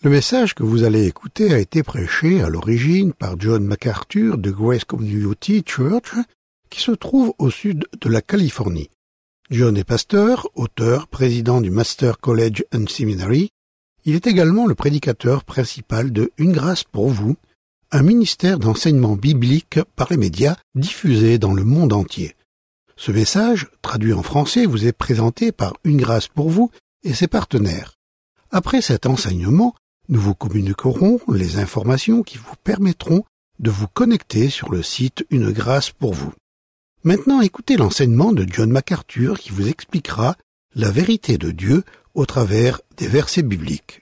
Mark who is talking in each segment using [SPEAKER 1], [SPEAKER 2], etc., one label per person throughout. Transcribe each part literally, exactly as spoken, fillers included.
[SPEAKER 1] Le message que vous allez écouter a été prêché à l'origine par John MacArthur de Grace Community Church, qui se trouve au sud de la Californie. John est pasteur, auteur, président du Master College and Seminary. Il est également le prédicateur principal de Une grâce pour vous, un ministère d'enseignement biblique par les médias diffusé dans le monde entier. Ce message, traduit en français, vous est présenté par Une grâce pour vous et ses partenaires. Après cet enseignement, nous vous communiquerons les informations qui vous permettront de vous connecter sur le site Une grâce pour vous. Maintenant, écoutez l'enseignement de John MacArthur qui vous expliquera la vérité de Dieu au travers des versets bibliques.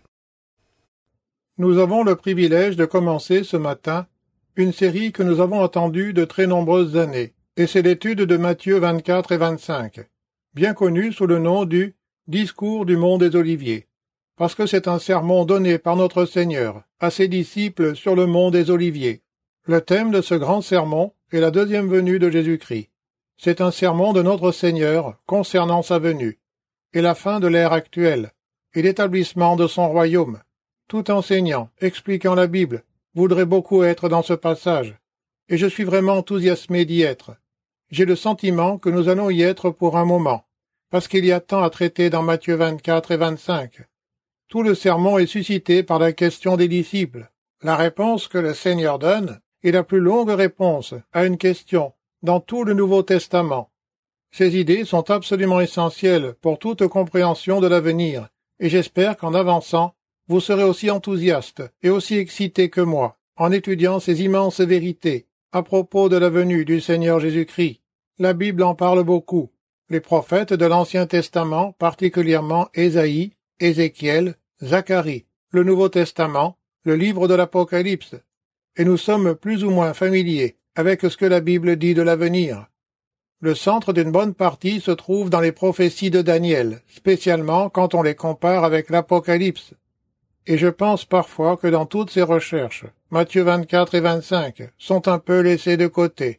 [SPEAKER 2] Nous avons le privilège de commencer ce matin une série que nous avons attendue de très nombreuses années, et c'est l'étude de Matthieu vingt-quatre et vingt-cinq, bien connue sous le nom du « Discours du mont des Oliviers ». Parce que c'est un sermon donné par notre Seigneur à ses disciples sur le mont des Oliviers. Le thème de ce grand sermon est la deuxième venue de Jésus-Christ. C'est un sermon de notre Seigneur concernant sa venue, et la fin de l'ère actuelle, et l'établissement de son royaume. Tout enseignant, expliquant la Bible, voudrait beaucoup être dans ce passage, et je suis vraiment enthousiasmé d'y être. J'ai le sentiment que nous allons y être pour un moment, parce qu'il y a tant à traiter dans Matthieu vingt-quatre et vingt-cinq. Tout le sermon est suscité par la question des disciples. La réponse que le Seigneur donne est la plus longue réponse à une question dans tout le Nouveau Testament. Ces idées sont absolument essentielles pour toute compréhension de l'avenir, et j'espère qu'en avançant, vous serez aussi enthousiaste et aussi excité que moi en étudiant ces immenses vérités à propos de la venue du Seigneur Jésus-Christ. La Bible en parle beaucoup. Les prophètes de l'Ancien Testament, particulièrement Ésaïe, Ézéchiel, Zacharie, le Nouveau Testament, le livre de l'Apocalypse, et nous sommes plus ou moins familiers avec ce que la Bible dit de l'avenir. Le centre d'une bonne partie se trouve dans les prophéties de Daniel, spécialement quand on les compare avec l'Apocalypse. Et je pense parfois que dans toutes ces recherches, Matthieu vingt-quatre et vingt-cinq sont un peu laissés de côté.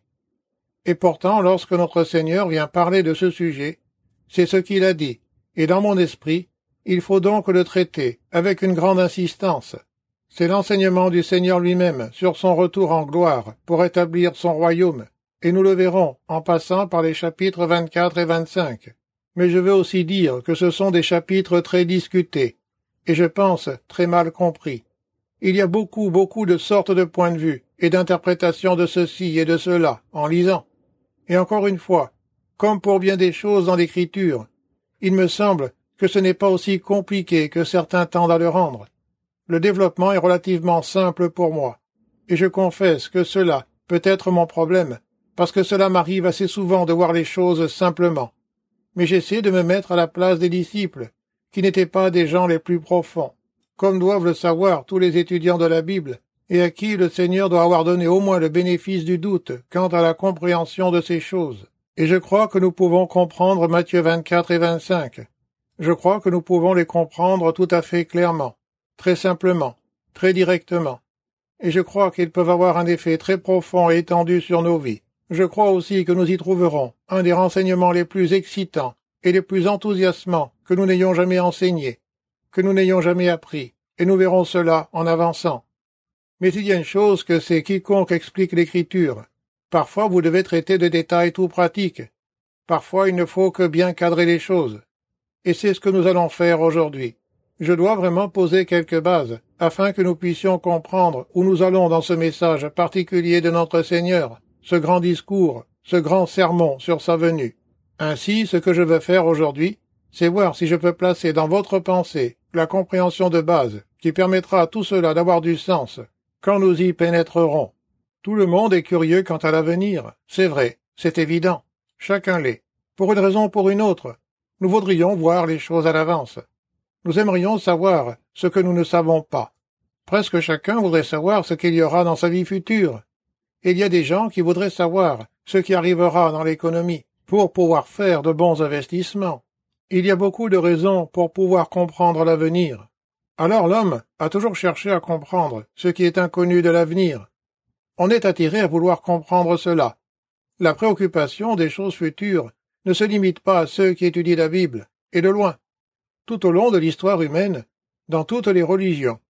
[SPEAKER 2] Et pourtant, lorsque notre Seigneur vient parler de ce sujet, c'est ce qu'il a dit, et dans mon esprit, il faut donc le traiter avec une grande insistance. C'est l'enseignement du Seigneur lui-même sur son retour en gloire pour établir son royaume, et nous le verrons en passant par les chapitres vingt-quatre et vingt-cinq. Mais je veux aussi dire que ce sont des chapitres très discutés, et je pense très mal compris. Il y a beaucoup, beaucoup de sortes de points de vue et d'interprétations de ceci et de cela en lisant. Et encore une fois, comme pour bien des choses dans l'Écriture, il me semble que ce n'est pas aussi compliqué que certains tendent à le rendre. Le développement est relativement simple pour moi, et je confesse que cela peut être mon problème, parce que cela m'arrive assez souvent de voir les choses simplement. Mais j'essaie de me mettre à la place des disciples, qui n'étaient pas des gens les plus profonds, comme doivent le savoir tous les étudiants de la Bible, et à qui le Seigneur doit avoir donné au moins le bénéfice du doute quant à la compréhension de ces choses. Et je crois que nous pouvons comprendre Matthieu vingt-quatre et vingt-cinq. Je crois que nous pouvons les comprendre tout à fait clairement, très simplement, très directement. Et je crois qu'ils peuvent avoir un effet très profond et étendu sur nos vies. Je crois aussi que nous y trouverons un des renseignements les plus excitants et les plus enthousiasmants que nous n'ayons jamais enseignés, que nous n'ayons jamais appris, et nous verrons cela en avançant. Mais il y a une chose que c'est quiconque explique l'Écriture. Parfois vous devez traiter de détails tout pratiques. Parfois il ne faut que bien cadrer les choses. Et c'est ce que nous allons faire aujourd'hui. Je dois vraiment poser quelques bases, afin que nous puissions comprendre où nous allons dans ce message particulier de notre Seigneur, ce grand discours, ce grand sermon sur sa venue. Ainsi, ce que je veux faire aujourd'hui, c'est voir si je peux placer dans votre pensée la compréhension de base qui permettra à tout cela d'avoir du sens quand nous y pénétrerons. Tout le monde est curieux quant à l'avenir, c'est vrai, c'est évident. Chacun l'est, pour une raison ou pour une autre. Nous voudrions voir les choses à l'avance. Nous aimerions savoir ce que nous ne savons pas. Presque chacun voudrait savoir ce qu'il y aura dans sa vie future. Il y a des gens qui voudraient savoir ce qui arrivera dans l'économie pour pouvoir faire de bons investissements. Il y a beaucoup de raisons pour pouvoir comprendre l'avenir. Alors l'homme a toujours cherché à comprendre ce qui est inconnu de l'avenir. On est attiré à vouloir comprendre cela. La préoccupation des choses futures ne se limite pas à ceux qui étudient la Bible, et de loin. Tout au long de l'histoire humaine, dans toutes les religions,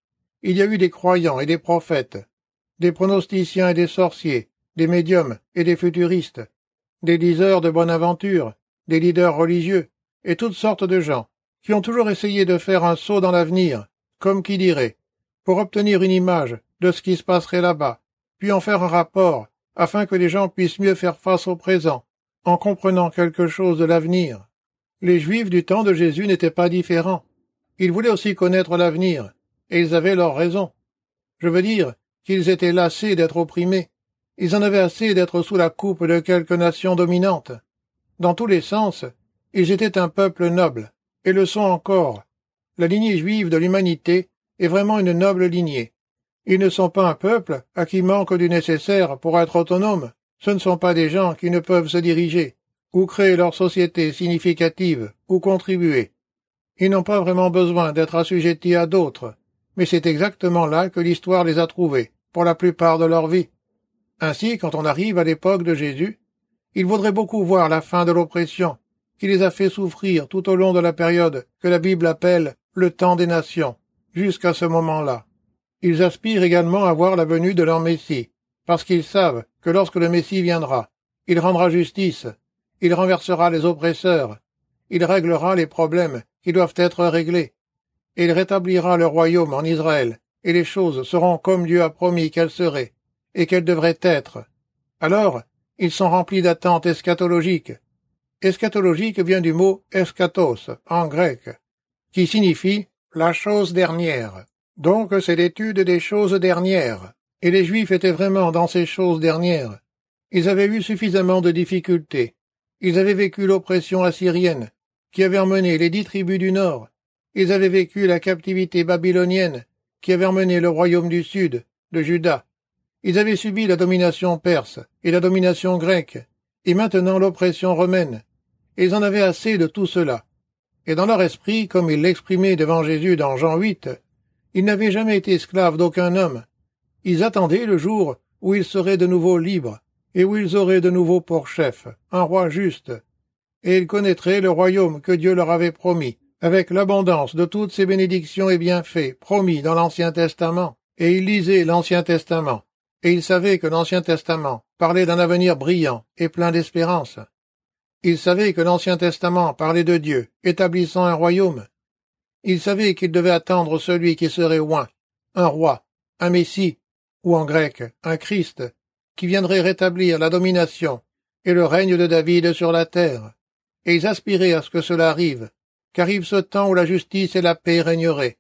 [SPEAKER 2] il y a eu des croyants et des prophètes, des pronosticiens et des sorciers, des médiums et des futuristes, des diseurs de bonne aventure, des leaders religieux, et toutes sortes de gens, qui ont toujours essayé de faire un saut dans l'avenir, comme qui dirait, pour obtenir une image de ce qui se passerait là-bas, puis en faire un rapport, afin que les gens puissent mieux faire face au présent, en comprenant quelque chose de l'avenir. Les Juifs du temps de Jésus n'étaient pas différents. Ils voulaient aussi connaître l'avenir, et ils avaient leurs raisons. Je veux dire qu'ils étaient lassés d'être opprimés. Ils en avaient assez d'être sous la coupe de quelques nations dominantes. Dans tous les sens, ils étaient un peuple noble, et le sont encore. La lignée juive de l'humanité est vraiment une noble lignée. Ils ne sont pas un peuple à qui manque du nécessaire pour être autonome. Ce ne sont pas des gens qui ne peuvent se diriger, ou créer leur société significative, ou contribuer. Ils n'ont pas vraiment besoin d'être assujettis à d'autres, mais c'est exactement là que l'histoire les a trouvés, pour la plupart de leur vie. Ainsi, quand on arrive à l'époque de Jésus, il vaudrait beaucoup voir la fin de l'oppression, qui les a fait souffrir tout au long de la période que la Bible appelle le temps des nations, jusqu'à ce moment-là. Ils aspirent également à voir la venue de leur Messie, parce qu'ils savent que lorsque le Messie viendra, il rendra justice, il renversera les oppresseurs, il réglera les problèmes qui doivent être réglés, et il rétablira le royaume en Israël, et les choses seront comme Dieu a promis qu'elles seraient, et qu'elles devraient être. Alors, ils sont remplis d'attentes eschatologiques. Eschatologique vient du mot eschatos, en grec, qui signifie la chose dernière. Donc c'est l'étude des choses dernières. Et les Juifs étaient vraiment dans ces choses dernières. Ils avaient eu suffisamment de difficultés. Ils avaient vécu l'oppression assyrienne, qui avait emmené les dix tribus du Nord. Ils avaient vécu la captivité babylonienne, qui avait emmené le royaume du Sud, de Juda. Ils avaient subi la domination perse et la domination grecque, et maintenant l'oppression romaine. Et ils en avaient assez de tout cela. Et dans leur esprit, comme ils l'exprimaient devant Jésus dans Jean huit, ils n'avaient jamais été esclaves d'aucun homme. Ils attendaient le jour où ils seraient de nouveau libres, et où ils auraient de nouveau pour chef un roi juste, et ils connaîtraient le royaume que Dieu leur avait promis, avec l'abondance de toutes ces bénédictions et bienfaits promis dans l'Ancien Testament. Et ils lisaient l'Ancien Testament, et ils savaient que l'Ancien Testament parlait d'un avenir brillant et plein d'espérance. Ils savaient que l'Ancien Testament parlait de Dieu, établissant un royaume. Ils savaient qu'ils devaient attendre celui qui serait oint, un roi, un Messie, ou en grec, un Christ, qui viendrait rétablir la domination et le règne de David sur la terre. Et ils aspiraient à ce que cela arrive, qu'arrive ce temps où la justice et la paix régneraient.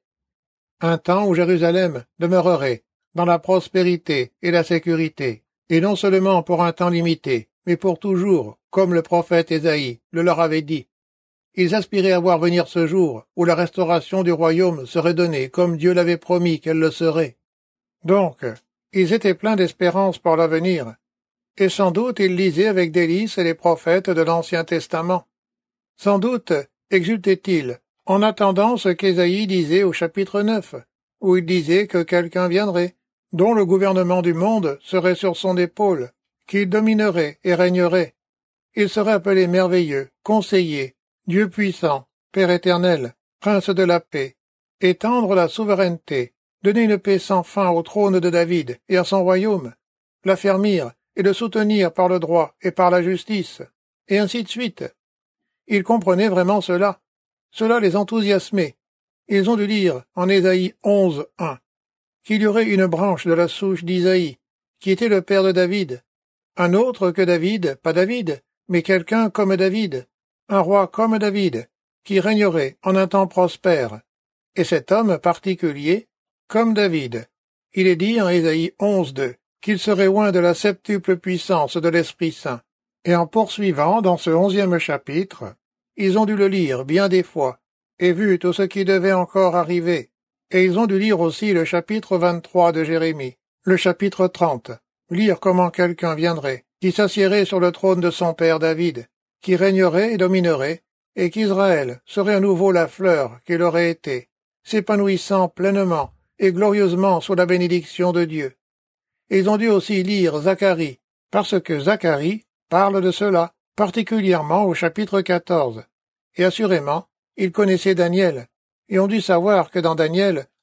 [SPEAKER 2] Un temps où Jérusalem demeurerait dans la prospérité et la sécurité, et non seulement pour un temps limité, mais pour toujours, comme le prophète Ésaïe le leur avait dit. Ils aspiraient à voir venir ce jour où la restauration du royaume serait donnée comme Dieu l'avait promis qu'elle le serait. Donc, ils étaient pleins d'espérance pour l'avenir, et sans doute ils lisaient avec délice les prophètes de l'Ancien Testament. Sans doute exultaient-ils en attendant ce qu'Ésaïe disait au chapitre neuf, où il disait que quelqu'un viendrait, dont le gouvernement du monde serait sur son épaule, qu'il dominerait et régnerait. Il serait appelé merveilleux, conseiller, Dieu puissant, Père éternel, Prince de la paix, étendre la souveraineté, donner une paix sans fin au trône de David et à son royaume, l'affermir et le soutenir par le droit et par la justice, et ainsi de suite. Ils comprenaient vraiment cela. Cela les enthousiasmait. Ils ont dû lire en Ésaïe onze, un, qu'il y aurait une branche de la souche d'Isaïe, qui était le père de David, un autre que David, pas David, mais quelqu'un comme David, un roi comme David, qui régnerait en un temps prospère, et cet homme particulier, comme David. Il est dit en Ésaïe onze, deux, qu'il serait oint de la septuple puissance de l'Esprit Saint. Et en poursuivant dans ce onzième chapitre, ils ont dû le lire bien des fois, et vu tout ce qui devait encore arriver. Et ils ont dû lire aussi le chapitre vingt-trois de Jérémie, le chapitre trente, lire comment quelqu'un viendrait, qui s'assiérait sur le trône de son père David, qui régnerait et dominerait, et qu'Israël serait à nouveau la fleur qu'il aurait été, s'épanouissant pleinement et glorieusement sous la bénédiction de Dieu. Et ils ont dû aussi lire Zacharie, parce que Zacharie parle de cela, particulièrement au chapitre quatorze. Et assurément, ils connaissaient Daniel, et ont dû savoir que dans Daniel,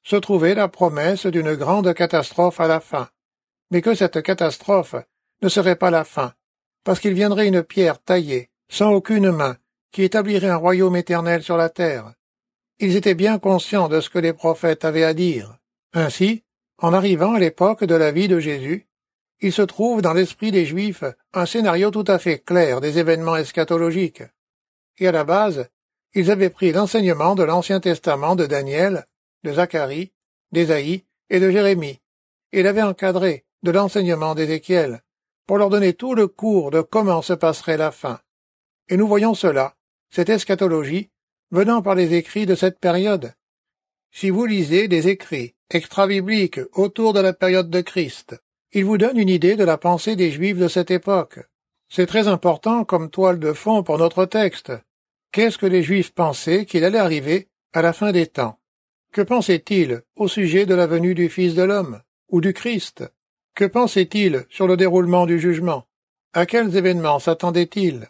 [SPEAKER 2] se trouvait la promesse d'une grande catastrophe à la fin, mais que cette catastrophe ne serait pas la fin, parce qu'il viendrait une pierre taillée, sans aucune main, qui établirait un royaume éternel sur la terre. Ils étaient bien conscients de ce que les prophètes avaient à dire. Ainsi, en arrivant à l'époque de la vie de Jésus, il se trouve dans l'esprit des Juifs un scénario tout à fait clair des événements eschatologiques. Et à la base, ils avaient pris l'enseignement de l'Ancien Testament de Daniel, de Zacharie, d'Ésaïe et de Jérémie, et l'avaient encadré de l'enseignement d'Ézéchiel, pour leur donner tout le cours de comment se passerait la fin. Et nous voyons cela, cette eschatologie, venant par les écrits de cette période. Si vous lisez des écrits extra-bibliques autour de la période de Christ, ils vous donnent une idée de la pensée des Juifs de cette époque. C'est très important comme toile de fond pour notre texte. Qu'est-ce que les Juifs pensaient qu'il allait arriver à la fin des temps? Que pensaient-ils au sujet de la venue du Fils de l'homme, ou du Christ? Que pensaient-ils sur le déroulement du jugement? À quels événements s'attendaient-ils?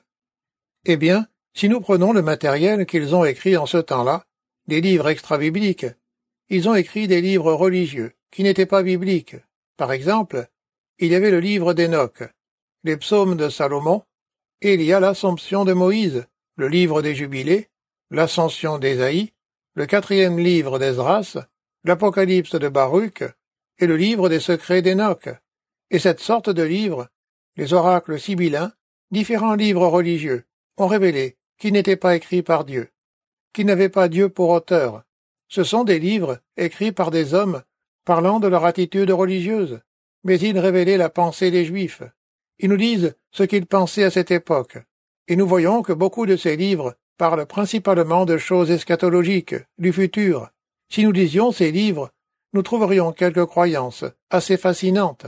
[SPEAKER 2] Eh bien, si nous prenons le matériel qu'ils ont écrit en ce temps-là, des livres extra-bibliques, ils ont écrit des livres religieux qui n'étaient pas bibliques. Par exemple, il y avait le livre d'Enoch, les psaumes de Salomon, et il y a l'Assomption de Moïse, le livre des Jubilés, l'Ascension d'Ésaïe, le quatrième livre d'Esdras, l'Apocalypse de Baruch, et le livre des secrets d'Enoch. Et cette sorte de livres, les oracles sibyllins, différents livres religieux, ont révélé qu'ils n'étaient pas écrits par Dieu, qu'ils n'avaient pas Dieu pour auteur. Ce sont des livres écrits par des hommes parlant de leur attitude religieuse, mais ils révélaient la pensée des Juifs. Ils nous disent ce qu'ils pensaient à cette époque, et nous voyons que beaucoup de ces livres parlent principalement de choses eschatologiques, du futur. Si nous lisions ces livres, nous trouverions quelques croyances assez fascinantes.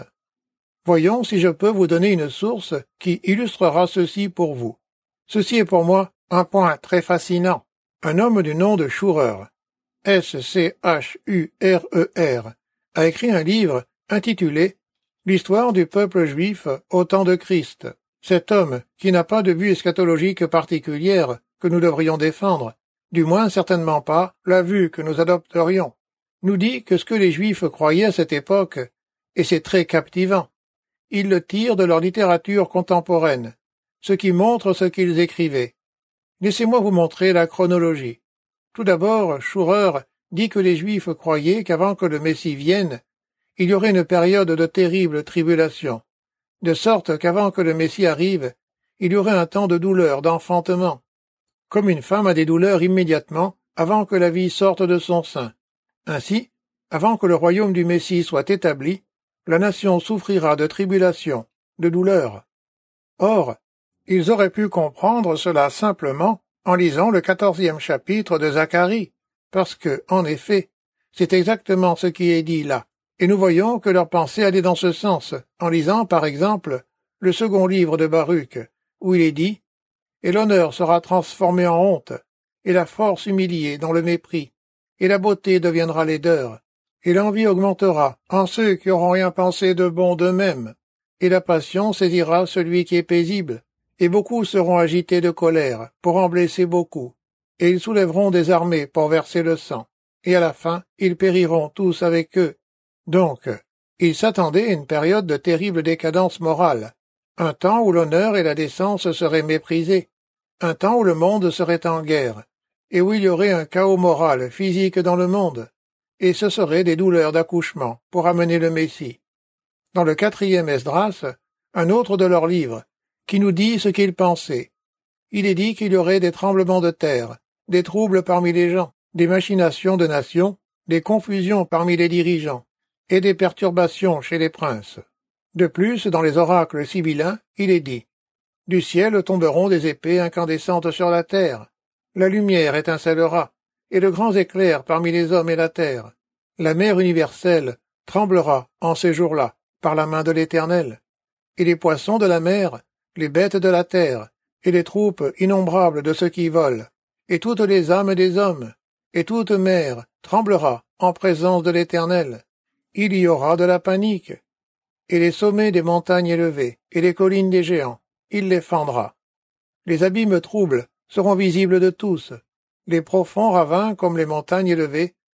[SPEAKER 2] Voyons si je peux vous donner une source qui illustrera ceci pour vous. Ceci est pour moi un point très fascinant. Un homme du nom de Schurer, S C H U R E R, a écrit un livre intitulé « L'histoire du peuple juif au temps de Christ ». Cet homme, qui n'a pas de vue eschatologique particulière que nous devrions défendre, du moins certainement pas la vue que nous adopterions, nous dit que ce que les Juifs croyaient à cette époque, et c'est très captivant, ils le tirent de leur littérature contemporaine, ce qui montre ce qu'ils écrivaient. Laissez-moi vous montrer la chronologie. Tout d'abord, Schurer dit que les Juifs croyaient qu'avant que le Messie vienne, il y aurait une période de terrible tribulation, de sorte qu'avant que le Messie arrive, il y aurait un temps de douleur, d'enfantement, comme une femme a des douleurs immédiatement avant que la vie sorte de son sein. Ainsi, avant que le royaume du Messie soit établi, la nation souffrira de tribulation, de douleur. Or, ils auraient pu comprendre cela simplement en lisant le quatorzième chapitre de Zacharie, parce que, en effet, c'est exactement ce qui est dit là, et nous voyons que leur pensée allait dans ce sens, en lisant, par exemple, le second livre de Baruch, où il est dit « Et l'honneur sera transformé en honte, et la force humiliée dans le mépris, et la beauté deviendra laideur, et l'envie augmentera en ceux qui auront rien pensé de bon d'eux-mêmes, et la passion saisira celui qui est paisible, et beaucoup seront agités de colère, pour en blesser beaucoup, et ils soulèveront des armées pour verser le sang, et à la fin, ils périront tous avec eux. » Donc, ils s'attendaient à une période de terrible décadence morale, un temps où l'honneur et la décence seraient méprisés, un temps où le monde serait en guerre, et où il y aurait un chaos moral, physique dans le monde, et ce seraient des douleurs d'accouchement pour amener le Messie. Dans le quatrième Esdras, un autre de leurs livres, qui nous dit ce qu'ils pensaient. Il est dit qu'il y aurait des tremblements de terre, des troubles parmi les gens, des machinations de nations, des confusions parmi les dirigeants, et des perturbations chez les princes. De plus, dans les oracles sibyllins, il est dit « Du ciel tomberont des épées incandescentes sur la terre, la lumière étincellera, et de grands éclairs parmi les hommes et la terre. La mer universelle tremblera en ces jours-là, par la main de l'Éternel. Et les poissons de la mer, les bêtes de la terre, et les troupes innombrables de ceux qui volent, et toutes les âmes des hommes, et toute mer tremblera en présence de l'Éternel. Il y aura de la panique. Et les sommets des montagnes élevées, et les collines des géants, il les fendra. Les abîmes troubles seront visibles de tous. Les profonds ravins, comme les montagnes élevées,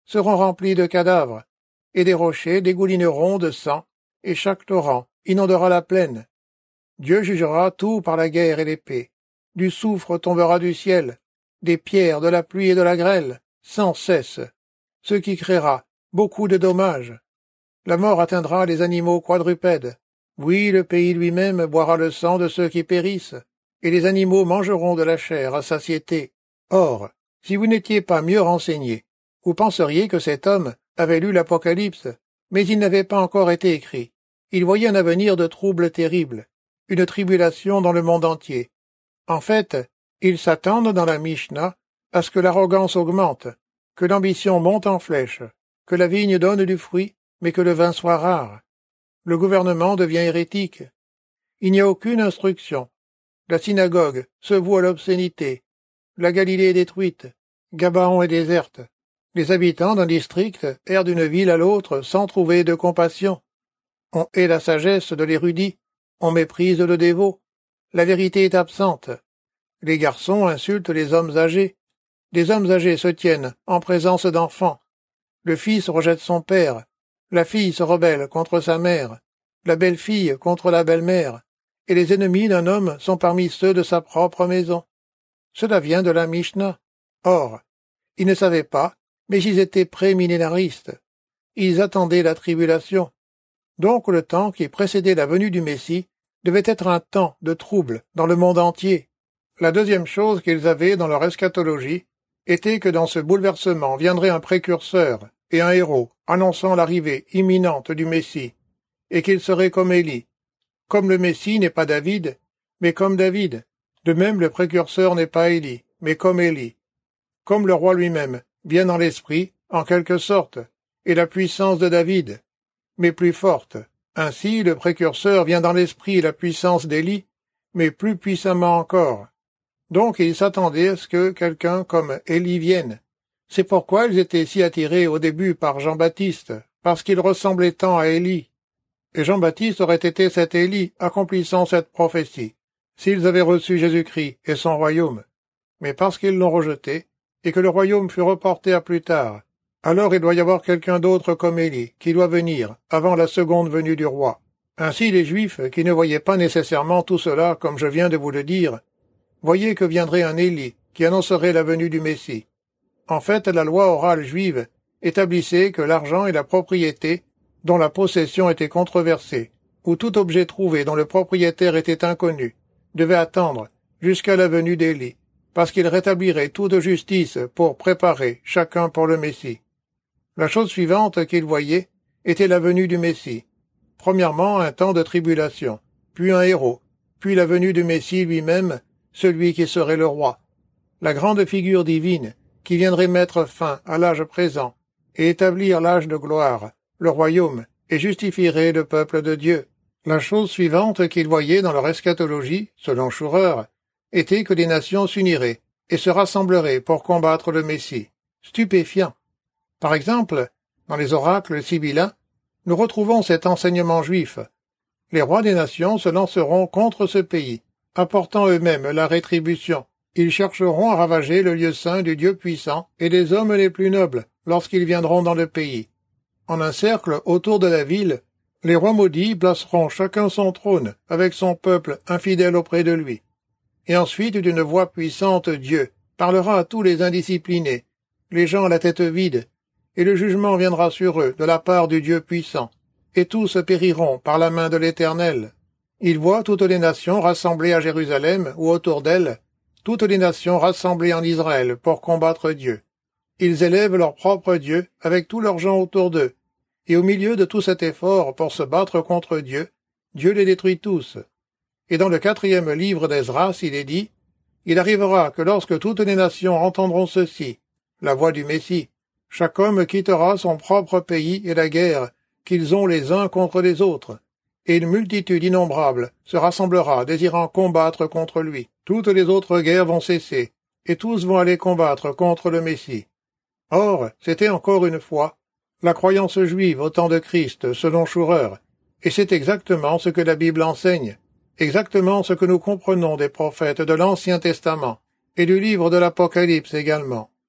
[SPEAKER 2] seront remplis de cadavres, et des rochers dégoulineront de sang, et chaque torrent inondera la plaine. Dieu jugera tout par la guerre et l'épée. Du soufre tombera du ciel, des pierres, de la pluie et de la grêle, sans cesse, ce qui créera beaucoup de dommages. La mort atteindra les animaux quadrupèdes. Oui, le pays lui-même boira le sang de ceux qui périssent, et les animaux mangeront de la chair à satiété. Or, si vous n'étiez pas mieux renseigné, vous penseriez que cet homme avait lu l'Apocalypse, mais il n'avait pas encore été écrit. Il voyait un avenir de troubles terribles, une tribulation dans le monde entier. En fait, ils s'attendent dans la Mishnah à ce que l'arrogance augmente, que l'ambition monte en flèche, que la vigne donne du fruit, mais que le vin soit rare. Le gouvernement devient hérétique. Il n'y a aucune instruction. La synagogue se voue à l'obscénité. La Galilée est détruite. Gabaon est déserte. Les habitants d'un district errent d'une ville à l'autre sans trouver de compassion. On hait la sagesse de l'érudit, on méprise le dévot. La vérité est absente. Les garçons insultent les hommes âgés. Les hommes âgés se tiennent en présence d'enfants. Le fils rejette son père. La fille se rebelle contre sa mère. La belle-fille contre la belle-mère. Et les ennemis d'un homme sont parmi ceux de sa propre maison. Cela vient de la Mishnah. Or, ils ne savaient pas, mais ils étaient prémillénaristes. Ils attendaient la tribulation. Donc le temps qui précédait la venue du Messie devait être un temps de trouble dans le monde entier. La deuxième chose qu'ils avaient dans leur eschatologie était que dans ce bouleversement viendrait un précurseur et un héros annonçant l'arrivée imminente du Messie, et qu'il serait comme Élie. Comme le Messie n'est pas David, mais comme David. De même le précurseur n'est pas Élie, mais comme Élie. Comme le roi lui-même, bien dans l'esprit, en quelque sorte, et la puissance de David, mais plus forte. Ainsi, le précurseur vient dans l'esprit et la puissance d'Élie, mais plus puissamment encore. Donc ils s'attendaient à ce que quelqu'un comme Élie vienne. C'est pourquoi ils étaient si attirés au début par Jean-Baptiste, parce qu'il ressemblait tant à Élie. Et Jean-Baptiste aurait été cet Élie accomplissant cette prophétie, s'ils avaient reçu Jésus-Christ et son royaume. Mais parce qu'ils l'ont rejeté, et que le royaume fut reporté à plus tard, alors il doit y avoir quelqu'un d'autre comme Élie, qui doit venir, avant la seconde venue du roi. Ainsi les Juifs, qui ne voyaient pas nécessairement tout cela comme je viens de vous le dire, voyaient que viendrait un Élie, qui annoncerait la venue du Messie. En fait, la loi orale juive établissait que l'argent et la propriété, dont la possession était controversée, ou tout objet trouvé dont le propriétaire était inconnu, devait attendre jusqu'à la venue d'Élie, parce qu'il rétablirait toute justice pour préparer chacun pour le Messie. La chose suivante qu'ils voyaient était la venue du Messie. Premièrement, un temps de tribulation, puis un héros, puis la venue du Messie lui-même, celui qui serait le roi. La grande figure divine qui viendrait mettre fin à l'âge présent et établir l'âge de gloire, le royaume, et justifierait le peuple de Dieu. La chose suivante qu'ils voyaient dans leur eschatologie, selon Schurer, était que les nations s'uniraient et se rassembleraient pour combattre le Messie. Stupéfiant. Par exemple, dans les oracles sibyllins, nous retrouvons cet enseignement juif. Les rois des nations se lanceront contre ce pays, apportant eux-mêmes la rétribution. Ils chercheront à ravager le lieu saint du Dieu puissant et des hommes les plus nobles lorsqu'ils viendront dans le pays. En un cercle autour de la ville, les rois maudits placeront chacun son trône avec son peuple infidèle auprès de lui. Et ensuite, d'une voix puissante, Dieu parlera à tous les indisciplinés, les gens à la tête vide, et le jugement viendra sur eux de la part du Dieu puissant, et tous périront par la main de l'Éternel. Il voit toutes les nations rassemblées à Jérusalem ou autour d'elle, toutes les nations rassemblées en Israël pour combattre Dieu. Ils élèvent leur propre Dieu avec tous leurs gens autour d'eux, et au milieu de tout cet effort pour se battre contre Dieu, Dieu les détruit tous. Et dans le quatrième livre d'Esdras, il est dit, « Il arrivera que lorsque toutes les nations entendront ceci, la voix du Messie, chaque homme quittera son propre pays et la guerre qu'ils ont les uns contre les autres, et une multitude innombrable se rassemblera désirant combattre contre lui. Toutes les autres guerres vont cesser, et tous vont aller combattre contre le Messie. » Or, c'était encore une fois la croyance juive au temps de Christ, selon Schurer, et c'est exactement ce que la Bible enseigne, exactement ce que nous comprenons des prophètes de l'Ancien Testament, et du livre de l'Apocalypse également.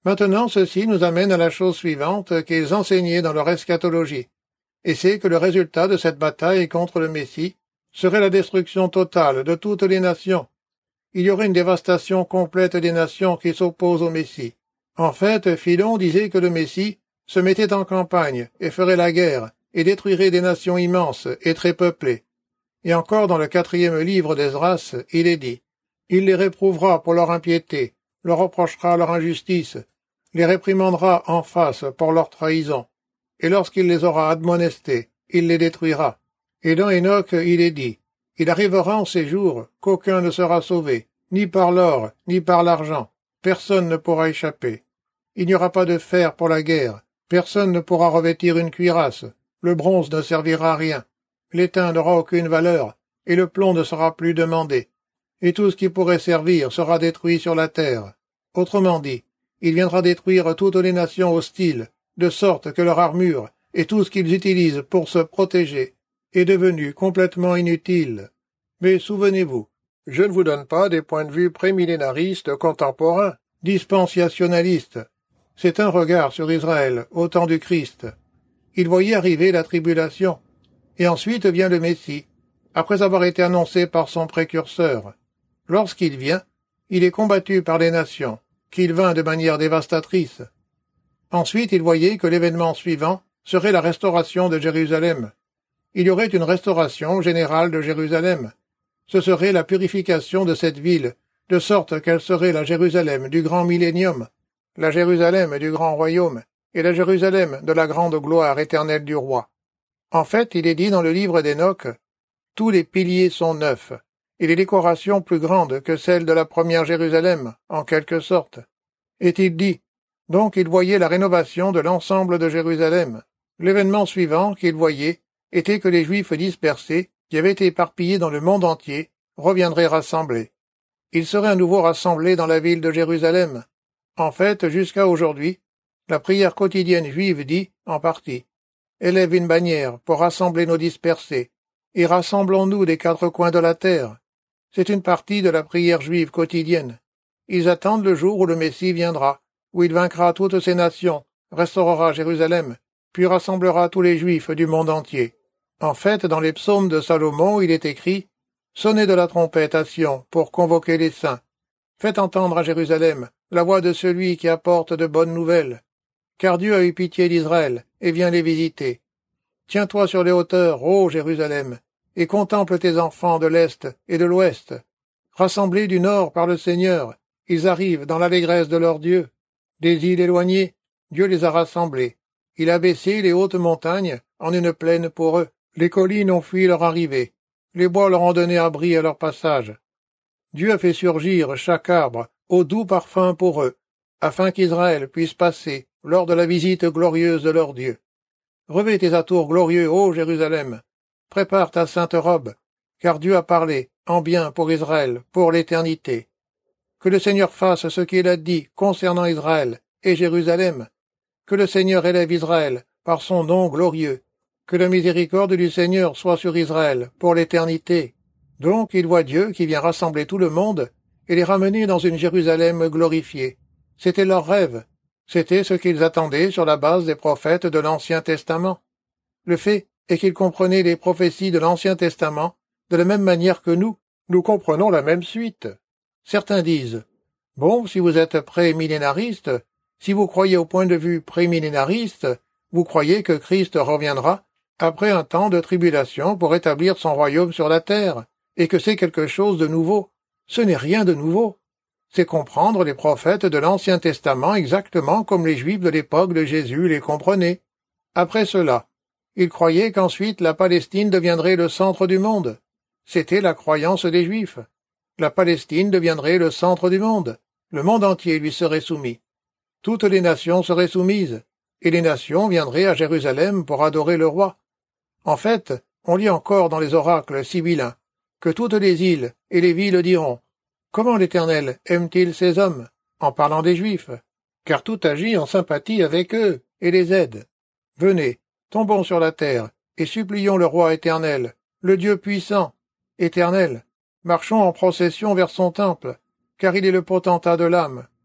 [SPEAKER 2] Maintenant, ceci nous amène à la chose suivante qu'ils enseignaient dans leur eschatologie, et c'est que le résultat de cette bataille contre le Messie serait la destruction totale de toutes les nations. Il y aurait une dévastation complète des nations qui s'opposent au Messie. En fait, Philon disait que le Messie se mettait en campagne et ferait la guerre et détruirait des nations immenses et très peuplées. Et encore dans le quatrième livre d'Esdras, il est dit « Il les réprouvera pour leur impiété, leur reprochera leur injustice, les réprimandera en face pour leur trahison, et lorsqu'il les aura admonestés, il les détruira. » Et dans Enoch, il est dit « Il arrivera en ces jours qu'aucun ne sera sauvé, ni par l'or, ni par l'argent, personne ne pourra échapper. Il n'y aura pas de fer pour la guerre, personne ne pourra revêtir une cuirasse, le bronze ne servira à rien, l'étain n'aura aucune valeur, et le plomb ne sera plus demandé, et tout ce qui pourrait servir sera détruit sur la terre. Autrement dit, il viendra détruire toutes les nations hostiles, de sorte que leur armure et tout ce qu'ils utilisent pour se protéger est devenu complètement inutile. Mais souvenez-vous, je ne vous donne pas des points de vue prémillénaristes contemporains, dispensationalistes. C'est un regard sur Israël au temps du Christ. Il voyait arriver la tribulation, et ensuite vient le Messie, après avoir été annoncé par son précurseur. Lorsqu'il vient, il est combattu par les nations, qu'il vint de manière dévastatrice. Ensuite, il voyait que l'événement suivant serait la restauration de Jérusalem. Il y aurait une restauration générale de Jérusalem. Ce serait la purification de cette ville, de sorte qu'elle serait la Jérusalem du grand millénium, la Jérusalem du grand royaume, et la Jérusalem de la grande gloire éternelle du roi. En fait, il est dit dans le livre d'Enoch, « Tous les piliers sont neufs, et les décorations plus grandes que celles de la première Jérusalem, en quelque sorte. » Est-il dit, donc il voyait la rénovation de l'ensemble de Jérusalem. L'événement suivant qu'il voyait était que les Juifs dispersés, qui avaient été éparpillés dans le monde entier, reviendraient rassemblés. Ils seraient à nouveau rassemblés dans la ville de Jérusalem. En fait, jusqu'à aujourd'hui, la prière quotidienne juive dit, en partie, « Élève une bannière pour rassembler nos dispersés, et rassemblons-nous des quatre coins de la terre. » C'est une partie de la prière juive quotidienne. Ils attendent le jour où le Messie viendra, où il vaincra toutes ces nations, restaurera Jérusalem, puis rassemblera tous les Juifs du monde entier. En fait, dans les psaumes de Salomon, il est écrit « Sonnez de la trompette à Sion pour convoquer les saints. Faites entendre à Jérusalem la voix de celui qui apporte de bonnes nouvelles. Car Dieu a eu pitié d'Israël et vient les visiter. Tiens-toi sur les hauteurs, ô Jérusalem, et contemple tes enfants de l'Est et de l'Ouest. Rassemblés du Nord par le Seigneur, ils arrivent dans l'allégresse de leur Dieu. Des îles éloignées, Dieu les a rassemblés. Il a baissé les hautes montagnes en une plaine pour eux. Les collines ont fui leur arrivée. Les bois leur ont donné abri à leur passage. Dieu a fait surgir chaque arbre au doux parfum pour eux, afin qu'Israël puisse passer lors de la visite glorieuse de leur Dieu. Revêt tes atours glorieux, ô Jérusalem. Prépare ta sainte robe, car Dieu a parlé en bien pour Israël, pour l'éternité. Que le Seigneur fasse ce qu'il a dit concernant Israël et Jérusalem. Que le Seigneur élève Israël par son nom glorieux. Que la miséricorde du Seigneur soit sur Israël pour l'éternité. Donc il voit Dieu qui vient rassembler tout le monde et les ramener dans une Jérusalem glorifiée. C'était leur rêve. C'était ce qu'ils attendaient sur la base des prophètes de l'Ancien Testament. Le fait est qu'ils comprenaient les prophéties de l'Ancien Testament de la même manière que nous, nous comprenons la même suite. Certains disent « Bon, si vous êtes pré-millénariste, si vous croyez au point de vue pré-millénariste, vous croyez que Christ reviendra après un temps de tribulation pour établir son royaume sur la terre, et que c'est quelque chose de nouveau. Ce n'est rien de nouveau. C'est comprendre les prophètes de l'Ancien Testament exactement comme les Juifs de l'époque de Jésus les comprenaient. Après cela, ils croyaient qu'ensuite la Palestine deviendrait le centre du monde. C'était la croyance des Juifs. La Palestine deviendrait le centre du monde. Le monde entier lui serait soumis. Toutes les nations seraient soumises, et les nations viendraient à Jérusalem pour adorer le roi. En fait, on lit encore dans les oracles sibyllins que toutes les îles et les villes diront « Comment l'Éternel aime-t-il ces hommes ?» en parlant des Juifs, car tout agit en sympathie avec eux et les aide. Venez, tombons sur la terre et supplions le roi éternel, le Dieu puissant, éternel, marchons en procession vers son temple, car il est le potentat de l'âme.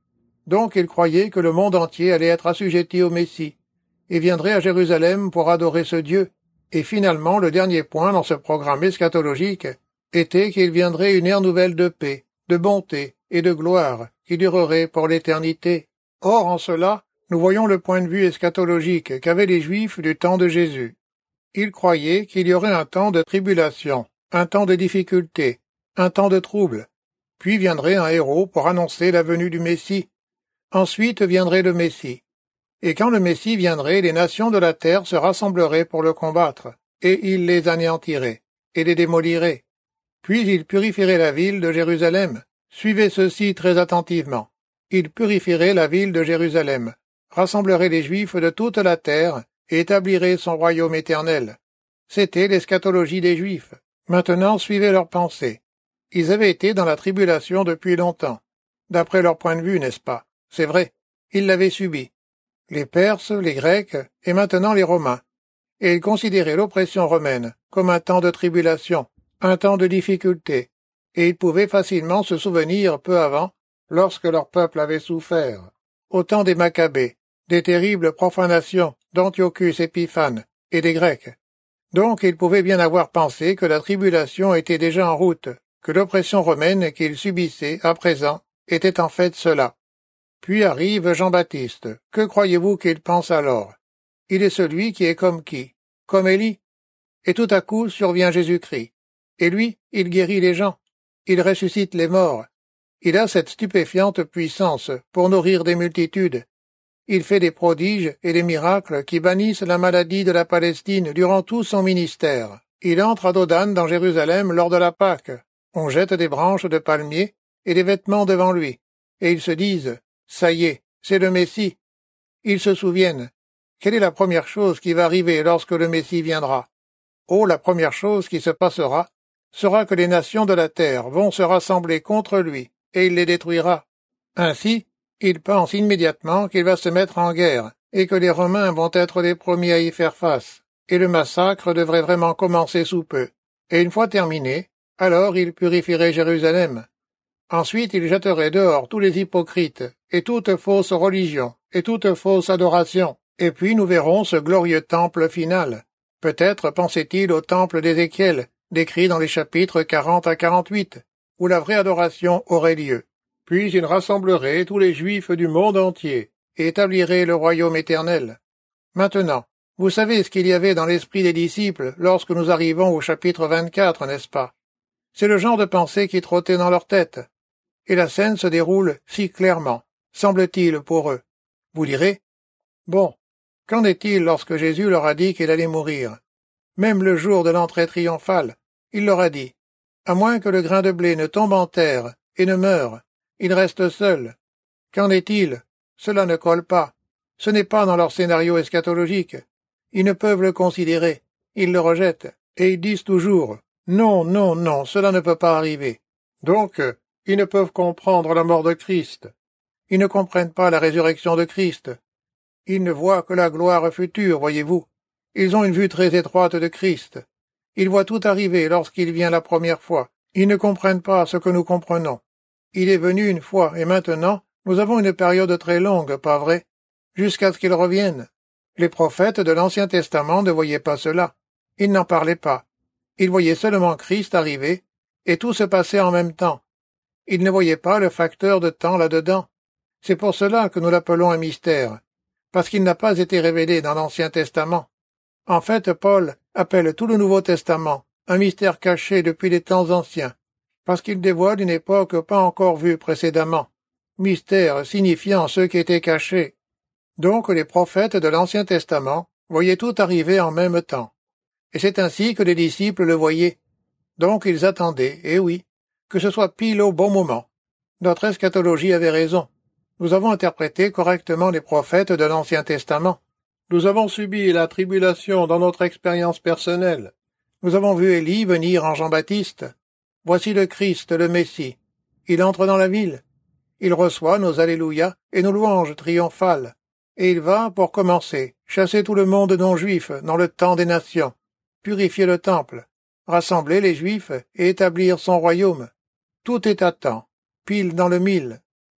[SPEAKER 2] Donc il croyait que le monde entier allait être assujetti au Messie, et viendrait à Jérusalem pour adorer ce Dieu. Et finalement, le dernier point dans ce programme eschatologique était qu'il viendrait une ère nouvelle de paix, de bonté et de gloire, qui durerait pour l'éternité. Or, en cela, nous voyons le point de vue eschatologique qu'avaient les Juifs du temps de Jésus. Ils croyaient qu'il y aurait un temps de tribulation, un temps de difficulté, un temps de trouble. Puis viendrait un héros pour annoncer la venue du Messie. Ensuite viendrait le Messie. Et quand le Messie viendrait, les nations de la terre se rassembleraient pour le combattre, et il les anéantirait, et les démolirait. Puis il purifierait la ville de Jérusalem. Suivez ceci très attentivement. Il purifierait la ville de Jérusalem, rassemblerait les Juifs de toute la terre, et établirait son royaume éternel. C'était l'eschatologie des Juifs. Maintenant, suivez leurs pensées. Ils avaient été dans la tribulation depuis longtemps. D'après leur point de vue, n'est-ce pas? C'est vrai. Ils l'avaient subi. Les Perses, les Grecs, et maintenant les Romains. Et ils considéraient l'oppression romaine comme un temps de tribulation, un temps de difficulté, et ils pouvaient facilement se souvenir peu avant, lorsque leur peuple avait souffert, au temps des Maccabées, des terribles profanations d'Antiochus Épiphane et des Grecs. Donc ils pouvaient bien avoir pensé que la tribulation était déjà en route, que l'oppression romaine qu'ils subissaient à présent était en fait cela. Puis arrive Jean-Baptiste. Que croyez-vous qu'il pense alors? Il est celui qui est comme qui? Comme Élie? Et tout à coup survient Jésus-Christ. Et lui, il guérit les gens. Il ressuscite les morts. Il a cette stupéfiante puissance pour nourrir des multitudes. Il fait des prodiges et des miracles qui bannissent la maladie de la Palestine durant tout son ministère. Il entre à Dodan dans Jérusalem lors de la Pâque. On jette des branches de palmiers et des vêtements devant lui. Et ils se disent, ça y est, c'est le Messie. Ils se souviennent. Quelle est la première chose qui va arriver lorsque le Messie viendra? Oh, la première chose qui se passera sera que les nations de la terre vont se rassembler contre lui, et il les détruira. Ainsi, il pense immédiatement qu'il va se mettre en guerre, et que les Romains vont être les premiers à y faire face, et le massacre devrait vraiment commencer sous peu. Et une fois terminé, alors il purifierait Jérusalem. Ensuite il jetterait dehors tous les hypocrites, et toute fausse religion, et toute fausse adoration, et puis nous verrons ce glorieux temple final. Peut-être pensait-il au temple d'Ézéchiel, décrit dans les chapitres quarante à quarante-huit, où la vraie adoration aurait lieu. Puis il rassemblerait tous les Juifs du monde entier, et établirait le royaume éternel. Maintenant, vous savez ce qu'il y avait dans l'esprit des disciples lorsque nous arrivons au chapitre vingt-quatre, n'est-ce pas? C'est le genre de pensée qui trottait dans leur tête. Et la scène se déroule si clairement, semble-t-il pour eux. Vous direz, bon, qu'en est-il lorsque Jésus leur a dit qu'il allait mourir? Même le jour de l'entrée triomphale, il leur a dit, à moins que le grain de blé ne tombe en terre et ne meure, il reste seul. Qu'en est-il? Cela ne colle pas. Ce n'est pas dans leur scénario eschatologique. Ils ne peuvent le considérer. Ils le rejettent. Et ils disent toujours, non, non, non, cela ne peut pas arriver. Donc, ils ne peuvent comprendre la mort de Christ. Ils ne comprennent pas la résurrection de Christ. Ils ne voient que la gloire future, voyez-vous. Ils ont une vue très étroite de Christ. Ils voient tout arriver lorsqu'il vient la première fois. Ils ne comprennent pas ce que nous comprenons. Il est venu une fois, et maintenant, nous avons une période très longue, pas vrai? Jusqu'à ce qu'il revienne. Les prophètes de l'Ancien Testament ne voyaient pas cela. Ils n'en parlaient pas. Ils voyaient seulement Christ arriver, et tout se passait en même temps. Ils ne voyaient pas le facteur de temps là-dedans. C'est pour cela que nous l'appelons un mystère, parce qu'il n'a pas été révélé dans l'Ancien Testament. En fait, Paul appelle tout le Nouveau Testament un mystère caché depuis les temps anciens, parce qu'il dévoile une époque pas encore vue précédemment, mystère signifiant ceux qui étaient cachés. Donc les prophètes de l'Ancien Testament voyaient tout arriver en même temps. Et c'est ainsi que les disciples le voyaient. Donc ils attendaient, et oui, que ce soit pile au bon moment. Notre eschatologie avait raison. Nous avons interprété correctement les prophètes de l'Ancien Testament. Nous avons subi la tribulation dans notre expérience personnelle. Nous avons vu Élie venir en Jean-Baptiste. Voici le Christ, le Messie. Il entre dans la ville. Il reçoit nos alléluia et nos louanges triomphales. Et il va, pour commencer, chasser tout le monde non-juif dans le temps des nations, purifier le temple, rassembler les Juifs et établir son royaume. Tout est à temps, pile dans le mille.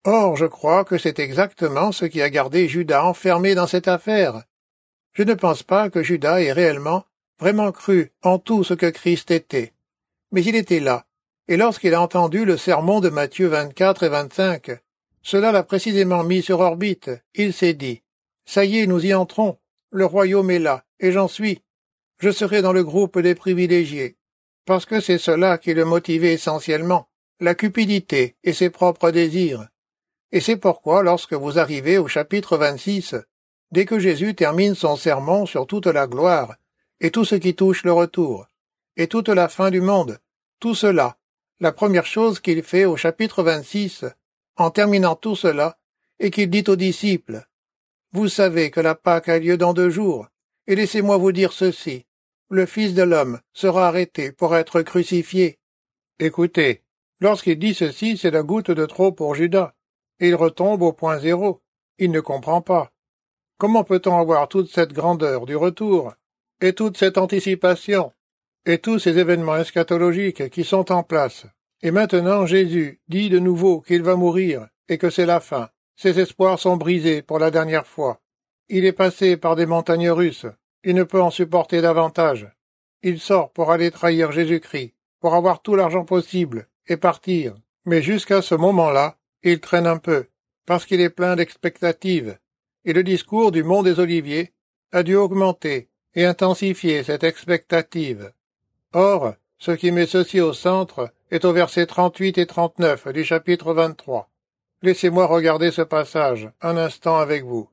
[SPEAKER 2] Or, je crois que c'est exactement ce qui a gardé Judas enfermé dans cette affaire. Je ne pense pas que Judas ait réellement, vraiment cru en tout ce que Christ était. Mais il était là, et lorsqu'il a entendu le sermon de Matthieu vingt-quatre et vingt-cinq, cela l'a précisément mis sur orbite. Il s'est dit, « Ça y est, nous y entrons, le royaume est là, et j'en suis. Je serai dans le groupe des privilégiés. » Parce que c'est cela qui le motivait essentiellement, la cupidité et ses propres désirs. Et c'est pourquoi, lorsque vous arrivez au chapitre vingt-six, dès que Jésus termine son sermon sur toute la gloire, et tout ce qui touche le retour, et toute la fin du monde, tout cela, la première chose qu'il fait au chapitre vingt-six, en terminant tout cela, est qu'il dit aux disciples, « Vous savez que la Pâque a lieu dans deux jours, et laissez-moi vous dire ceci, le Fils de l'homme sera arrêté pour être crucifié. » Écoutez, lorsqu'il dit ceci, c'est la goutte de trop pour Judas, et il retombe au point zéro. Il ne comprend pas. Comment peut-on avoir toute cette grandeur du retour, et toute cette anticipation, et tous ces événements eschatologiques qui sont en place? Et maintenant Jésus dit de nouveau qu'il va mourir, et que c'est la fin. Ses espoirs sont brisés pour la dernière fois. Il est passé par des montagnes russes. Il ne peut en supporter davantage. Il sort pour aller trahir Jésus-Christ, pour avoir tout l'argent possible, et partir. Mais jusqu'à ce moment-là, il traîne un peu, parce qu'il est plein d'expectatives. Et le discours du Mont des Oliviers a dû augmenter et intensifier cette expectative. Or, ce qui met ceci au centre est au verset trente-huit et trente-neuf du chapitre vingt-trois. Laissez-moi regarder ce passage un instant avec vous.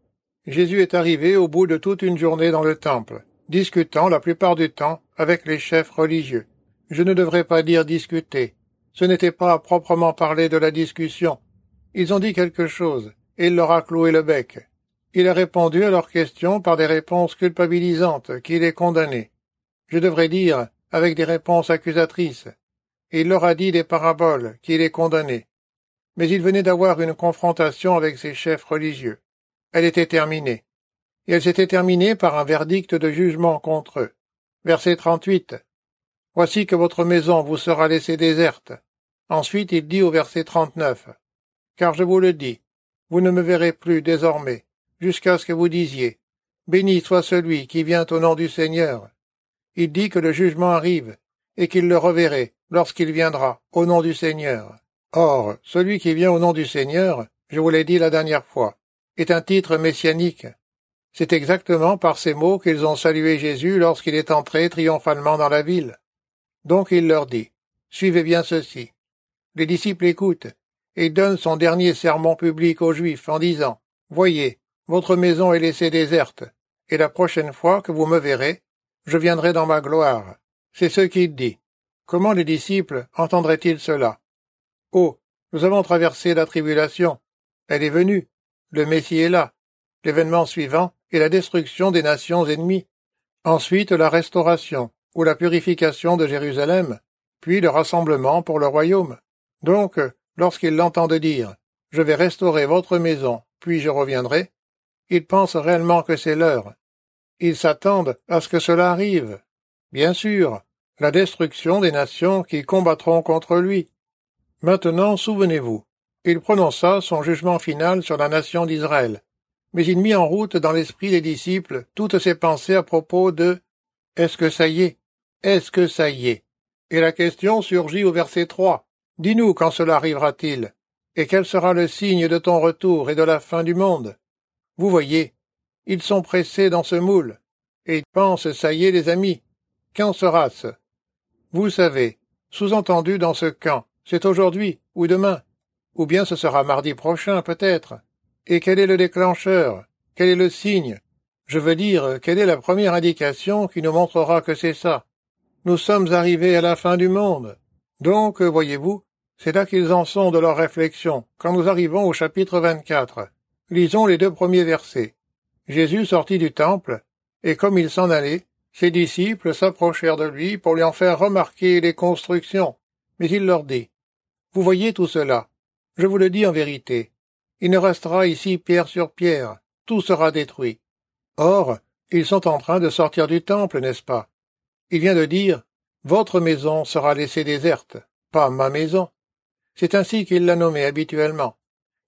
[SPEAKER 2] Jésus est arrivé au bout de toute une journée dans le temple, discutant la plupart du temps avec les chefs religieux. Je ne devrais pas dire discuter. Ce n'était pas à proprement parler de la discussion. Ils ont dit quelque chose, et il leur a cloué le bec. Il a répondu à leurs questions par des réponses culpabilisantes qui les condamnaient. Je devrais dire avec des réponses accusatrices. Et il leur a dit des paraboles qui les condamnaient. Mais il venait d'avoir une confrontation avec ses chefs religieux. Elle était terminée. Et elle s'était terminée par un verdict de jugement contre eux. Verset trente-huit. « Voici que votre maison vous sera laissée déserte. » Ensuite il dit au verset trente-neuf. « Car je vous le dis, vous ne me verrez plus désormais, jusqu'à ce que vous disiez, « Béni soit celui qui vient au nom du Seigneur. » Il dit que le jugement arrive, et qu'il le reverrait lorsqu'il viendra au nom du Seigneur. Or, celui qui vient au nom du Seigneur, je vous l'ai dit la dernière fois, est un titre messianique. C'est exactement par ces mots qu'ils ont salué Jésus lorsqu'il est entré triomphalement dans la ville. Donc il leur dit, « Suivez bien ceci. » Les disciples écoutent, et il donne son dernier sermon public aux Juifs en disant, « Voyez, votre maison est laissée déserte, et la prochaine fois que vous me verrez, je viendrai dans ma gloire. » C'est ce qu'il dit. Comment les disciples entendraient-ils cela? Oh, nous avons traversé la tribulation. Elle est venue. Le Messie est là. L'événement suivant est la destruction des nations ennemies. Ensuite, la restauration, ou la purification de Jérusalem, puis le rassemblement pour le royaume. Donc, lorsqu'ils l'entendent dire « Je vais restaurer votre maison, puis je reviendrai », ils pensent réellement que c'est l'heure. Ils s'attendent à ce que cela arrive. Bien sûr, la destruction des nations qui combattront contre lui. Maintenant, souvenez-vous, il prononça son jugement final sur la nation d'Israël, mais il mit en route dans l'esprit des disciples toutes ses pensées à propos de « Est-ce que ça y est? Est-ce que ça y est ?» Et la question surgit au verset trois. « Dis-nous quand cela arrivera-t-il, et quel sera le signe de ton retour et de la fin du monde ?» Vous voyez, ils sont pressés dans ce moule, et ils pensent « Ça y est, les amis, quand sera-ce » Vous savez, sous-entendu dans ce quand, c'est aujourd'hui ou demain, ou bien ce sera mardi prochain peut-être. Et quel est le déclencheur? Quel est le signe? Je veux dire, quelle est la première indication qui nous montrera que c'est ça? Nous sommes arrivés à la fin du monde. Donc, voyez-vous, c'est là qu'ils en sont de leur réflexion, quand nous arrivons au chapitre vingt-quatre. Lisons les deux premiers versets. Jésus sortit du temple, et comme il s'en allait, ses disciples s'approchèrent de lui pour lui en faire remarquer les constructions. Mais il leur dit, « Vous voyez tout cela? Je vous le dis en vérité. Il ne restera ici pierre sur pierre. Tout sera détruit. » Or, ils sont en train de sortir du temple, n'est-ce pas? Il vient de dire, « Votre maison sera laissée déserte, pas ma maison. » C'est ainsi qu'il l'a nommé habituellement.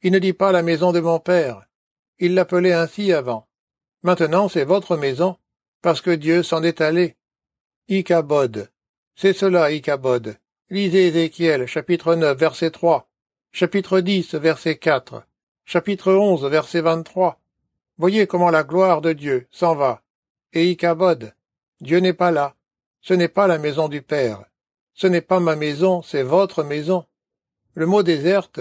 [SPEAKER 2] Il ne dit pas la maison de mon père. Il l'appelait ainsi avant. Maintenant c'est votre maison, parce que Dieu s'en est allé. Ichabod. C'est cela, Ichabod. Lisez Ézéchiel, chapitre neuf, verset trois, chapitre dix, verset quatre, chapitre onze, verset vingt-trois. Voyez comment la gloire de Dieu s'en va. Et Ichabod, Dieu n'est pas là. Ce n'est pas la maison du Père. Ce n'est pas ma maison, c'est votre maison. Le mot déserte,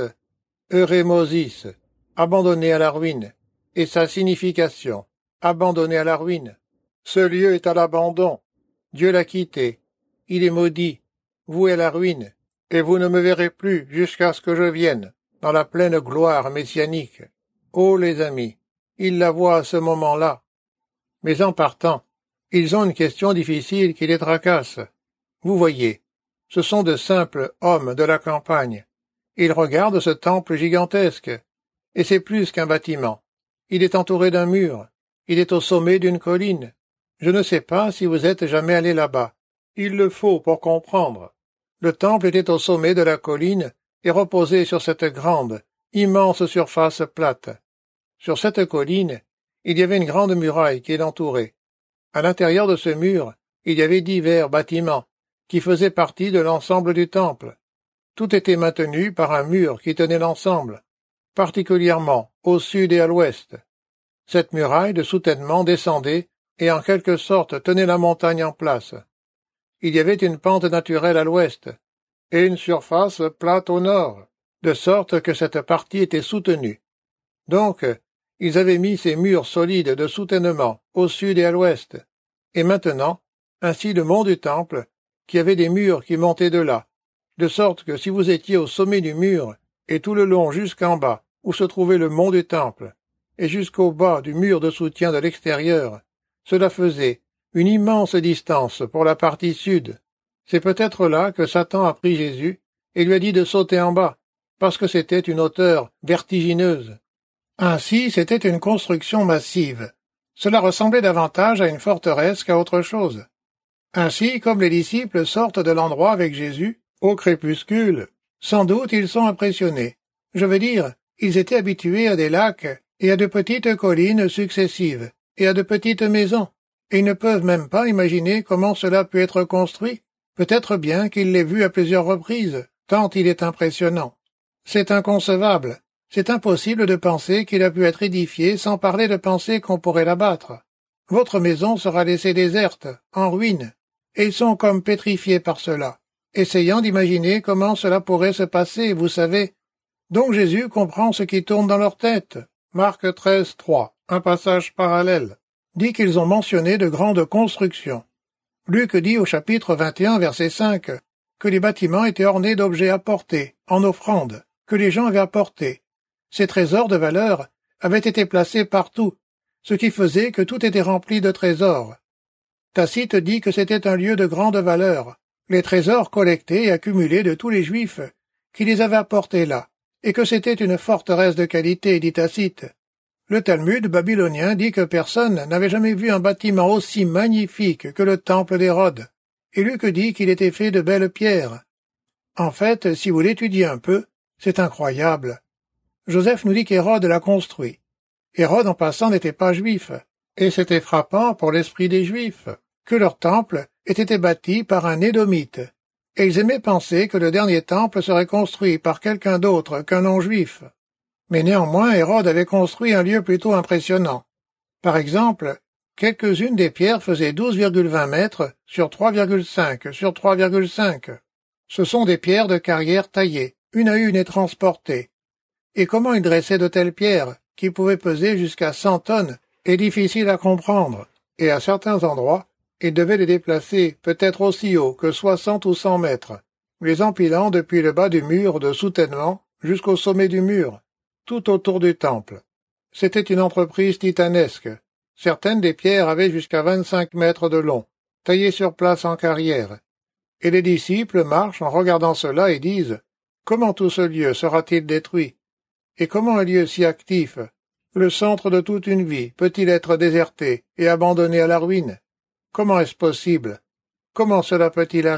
[SPEAKER 2] eurémosis, abandonné à la ruine, et sa signification, abandonné à la ruine. Ce lieu est à l'abandon. Dieu l'a quitté. Il est maudit, voué à la ruine, et vous ne me verrez plus jusqu'à ce que je vienne, dans la pleine gloire messianique. Oh les amis, ils la voient à ce moment-là. Mais en partant, ils ont une question difficile qui les tracasse. Vous voyez, ce sont de simples hommes de la campagne. Ils regardent ce temple gigantesque, et c'est plus qu'un bâtiment. Il est entouré d'un mur, il est au sommet d'une colline. Je ne sais pas si vous êtes jamais allé là-bas. Il le faut pour comprendre. Le temple était au sommet de la colline et reposait sur cette grande, immense surface plate. Sur cette colline, il y avait une grande muraille qui l'entourait. À l'intérieur de ce mur, il y avait divers bâtiments qui faisaient partie de l'ensemble du temple. Tout était maintenu par un mur qui tenait l'ensemble, particulièrement au sud et à l'ouest. Cette muraille de soutènement descendait et en quelque sorte tenait la montagne en place. Il y avait une pente naturelle à l'ouest et une surface plate au nord, de sorte que cette partie était soutenue. Donc, ils avaient mis ces murs solides de soutènement au sud et à l'ouest, et maintenant, ainsi le mont du temple, qui avait des murs qui montaient de là, de sorte que si vous étiez au sommet du mur, et tout le long jusqu'en bas, où se trouvait le mont du temple, et jusqu'au bas du mur de soutien de l'extérieur, cela faisait une immense distance pour la partie sud. C'est peut-être là que Satan a pris Jésus et lui a dit de sauter en bas, parce que c'était une hauteur vertigineuse. Ainsi, c'était une construction massive. Cela ressemblait davantage à une forteresse qu'à autre chose. Ainsi, comme les disciples sortent de l'endroit avec Jésus, au crépuscule, sans doute ils sont impressionnés. Je veux dire, ils étaient habitués à des lacs et à de petites collines successives, et à de petites maisons, et ils ne peuvent même pas imaginer comment cela peut être construit. Peut-être bien qu'il l'ait vu à plusieurs reprises, tant il est impressionnant. C'est inconcevable. C'est impossible de penser qu'il a pu être édifié sans parler de penser qu'on pourrait l'abattre. Votre maison sera laissée déserte, en ruine, et ils sont comme pétrifiés par cela, essayant d'imaginer comment cela pourrait se passer, vous savez. Donc Jésus comprend ce qui tourne dans leur tête. Marc treize, trois, un passage parallèle, dit qu'ils ont mentionné de grandes constructions. Luc dit au chapitre vingt et un, verset cinq, que les bâtiments étaient ornés d'objets apportés, en offrande, que les gens avaient apportés. Ces trésors de valeur avaient été placés partout, ce qui faisait que tout était rempli de trésors. Tacite dit que c'était un lieu de grande valeur, les trésors collectés et accumulés de tous les Juifs qui les avaient apportés là, et que c'était une forteresse de qualité, dit Tacite. Le Talmud babylonien dit que personne n'avait jamais vu un bâtiment aussi magnifique que le temple d'Hérode, et Luc dit qu'il était fait de belles pierres. En fait, si vous l'étudiez un peu, c'est incroyable. Joseph nous dit qu'Hérode l'a construit. Hérode, en passant, n'était pas juif, et c'était frappant pour l'esprit des Juifs, que leur temple ait été bâti par un Édomite, et ils aimaient penser que le dernier temple serait construit par quelqu'un d'autre qu'un non-juif. Mais néanmoins, Hérode avait construit un lieu plutôt impressionnant. Par exemple, quelques-unes des pierres faisaient douze virgule vingt mètres sur trois virgule cinq sur trois virgule cinq. Ce sont des pierres de carrière taillées, une à une et transportées. Et comment il dressait de telles pierres, qui pouvaient peser jusqu'à cent tonnes, est difficile à comprendre, et à certains endroits, il devait les déplacer peut-être aussi haut que soixante ou cent mètres, les empilant depuis le bas du mur de soutènement jusqu'au sommet du mur, tout autour du temple. C'était une entreprise titanesque. Certaines des pierres avaient jusqu'à vingt-cinq mètres de long, taillées sur place en carrière. Et les disciples marchent en regardant cela et disent « Comment tout ce lieu sera-t-il détruit ? Et comment un lieu si actif, le centre de toute une vie, peut-il être déserté et abandonné à la ruine ? Comment est-ce possible ? Comment cela peut-il arriver ? »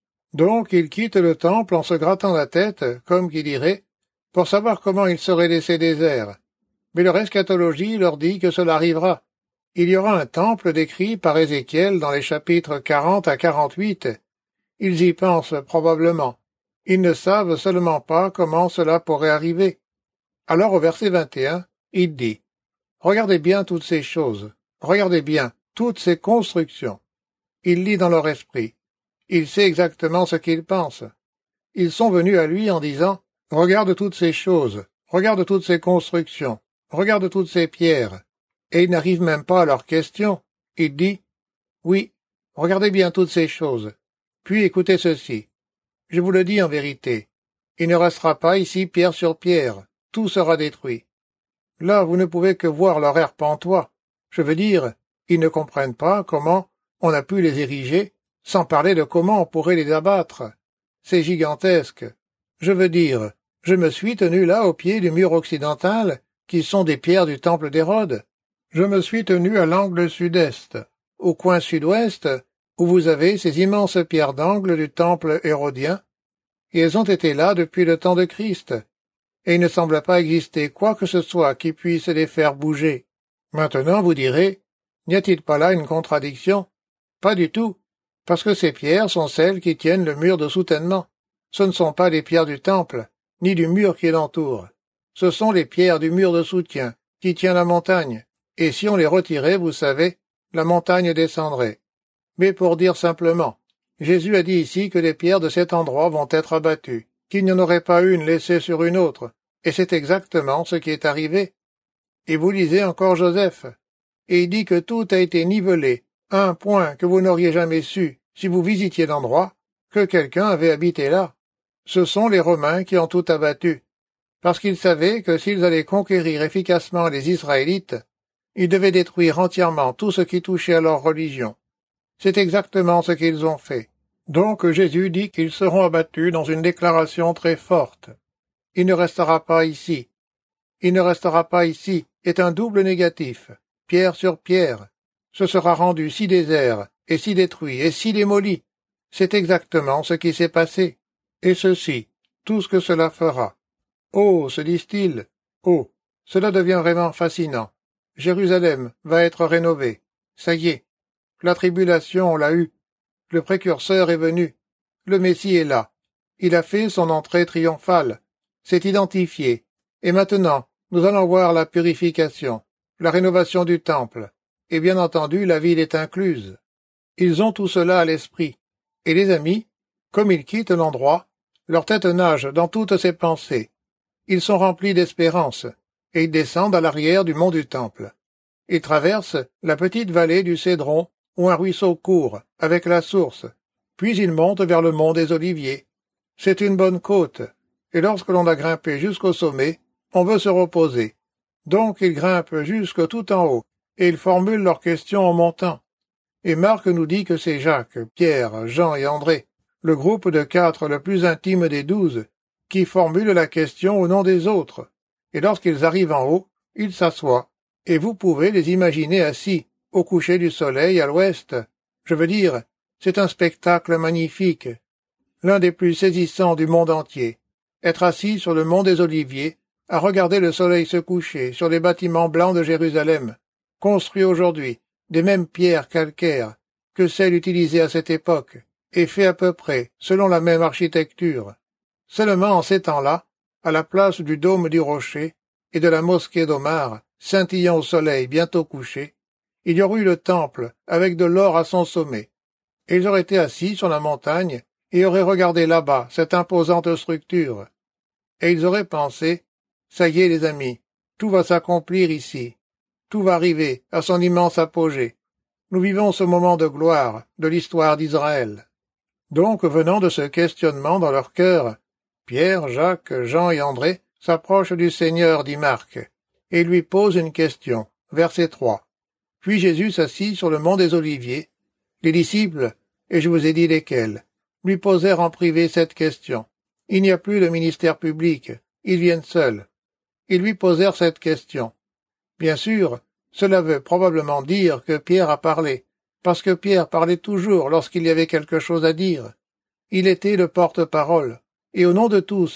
[SPEAKER 2] Donc ils quittent le temple en se grattant la tête, comme qui dirait « pour savoir comment il serait laissé désert. Mais leur eschatologie leur dit que cela arrivera. Il y aura un temple décrit par Ézéchiel dans les chapitres quarante à quarante-huit. Ils y pensent probablement. Ils ne savent seulement pas comment cela pourrait arriver. Alors au verset vingt et un, il dit « Regardez bien toutes ces choses, regardez bien toutes ces constructions. » Il lit dans leur esprit. Il sait exactement ce qu'ils pensent. Ils sont venus à lui en disant « Regarde toutes ces choses, regarde toutes ces constructions, regarde toutes ces pierres. » Et il n'arrive même pas à leur question. Il dit « Oui, regardez bien toutes ces choses. Puis écoutez ceci. Je vous le dis en vérité. Il ne restera pas ici pierre sur pierre. Tout sera détruit. » Là, vous ne pouvez que voir leur air pantois. Je veux dire, ils ne comprennent pas comment on a pu les ériger, sans parler de comment on pourrait les abattre. C'est gigantesque. Je veux dire, je me suis tenu là au pied du mur occidental, qui sont des pierres du temple d'Hérode. Je me suis tenu à l'angle sud-est, au coin sud-ouest, où vous avez ces immenses pierres d'angle du temple hérodien, et elles ont été là depuis le temps de Christ, et il ne semble pas exister quoi que ce soit qui puisse les faire bouger. Maintenant, vous direz, n'y a-t-il pas là une contradiction? Pas du tout, parce que ces pierres sont celles qui tiennent le mur de soutènement. Ce ne sont pas les pierres du temple, ni du mur qui l'entoure. Ce sont les pierres du mur de soutien, qui tient la montagne, et si on les retirait, vous savez, la montagne descendrait. Mais pour dire simplement, Jésus a dit ici que les pierres de cet endroit vont être abattues, qu'il n'y en aurait pas une laissée sur une autre, et c'est exactement ce qui est arrivé. Et vous lisez encore Joseph, et il dit que tout a été nivelé, un point que vous n'auriez jamais su, si vous visitiez l'endroit, que quelqu'un avait habité là. Ce sont les Romains qui ont tout abattu, parce qu'ils savaient que s'ils allaient conquérir efficacement les Israélites, ils devaient détruire entièrement tout ce qui touchait à leur religion. C'est exactement ce qu'ils ont fait. Donc Jésus dit qu'ils seront abattus dans une déclaration très forte. Il ne restera pas ici. Il ne restera pas ici est un double négatif, pierre sur pierre. Ce sera rendu si désert, et si détruit, et si démoli. C'est exactement ce qui s'est passé. Et ceci, tout ce que cela fera. Oh, se disent-ils, oh, cela devient vraiment fascinant. Jérusalem va être rénovée. Ça y est. La tribulation, on l'a eue. Le précurseur est venu. Le Messie est là. Il a fait son entrée triomphale. C'est identifié. Et maintenant, nous allons voir la purification, la rénovation du temple. Et bien entendu, la ville est incluse. Ils ont tout cela à l'esprit. Et les amis, comme ils quittent l'endroit, leur tête nage dans toutes ces pensées. Ils sont remplis d'espérance, et ils descendent à l'arrière du mont du Temple. Ils traversent la petite vallée du Cédron, où un ruisseau court, avec la source, puis ils montent vers le mont des Oliviers. C'est une bonne côte, et lorsque l'on a grimpé jusqu'au sommet, on veut se reposer. Donc ils grimpent jusque tout en haut, et ils formulent leurs questions en montant. Et Marc nous dit que c'est Jacques, Pierre, Jean et André, le groupe de quatre le plus intime des douze, qui formulent la question au nom des autres. Et lorsqu'ils arrivent en haut, ils s'assoient, et vous pouvez les imaginer assis, au coucher du soleil à l'ouest. Je veux dire, c'est un spectacle magnifique, l'un des plus saisissants du monde entier. Être assis sur le mont des Oliviers, à regarder le soleil se coucher sur les bâtiments blancs de Jérusalem, construits aujourd'hui, des mêmes pierres calcaires que celles utilisées à cette époque, et faits à peu près selon la même architecture. Seulement en ces temps-là, à la place du dôme du rocher et de la mosquée d'Omar, scintillant au soleil bientôt couché, il y aurait eu le temple avec de l'or à son sommet. Et ils auraient été assis sur la montagne et auraient regardé là-bas cette imposante structure. Et ils auraient pensé, ça y est les amis, tout va s'accomplir ici. Tout va arriver à son immense apogée. Nous vivons ce moment de gloire de l'histoire d'Israël. Donc, venant de ce questionnement dans leur cœur, Pierre, Jacques, Jean et André s'approchent du Seigneur, dit Marc, et lui posent une question. Verset trois. Puis Jésus s'assit sur le mont des Oliviers. Les disciples, et je vous ai dit lesquels, lui posèrent en privé cette question. Il n'y a plus de ministère public, ils viennent seuls. Ils lui posèrent cette question. Bien sûr, cela veut probablement dire que Pierre a parlé, parce que Pierre parlait toujours lorsqu'il y avait quelque chose à dire. Il était le porte-parole, et au nom de tous,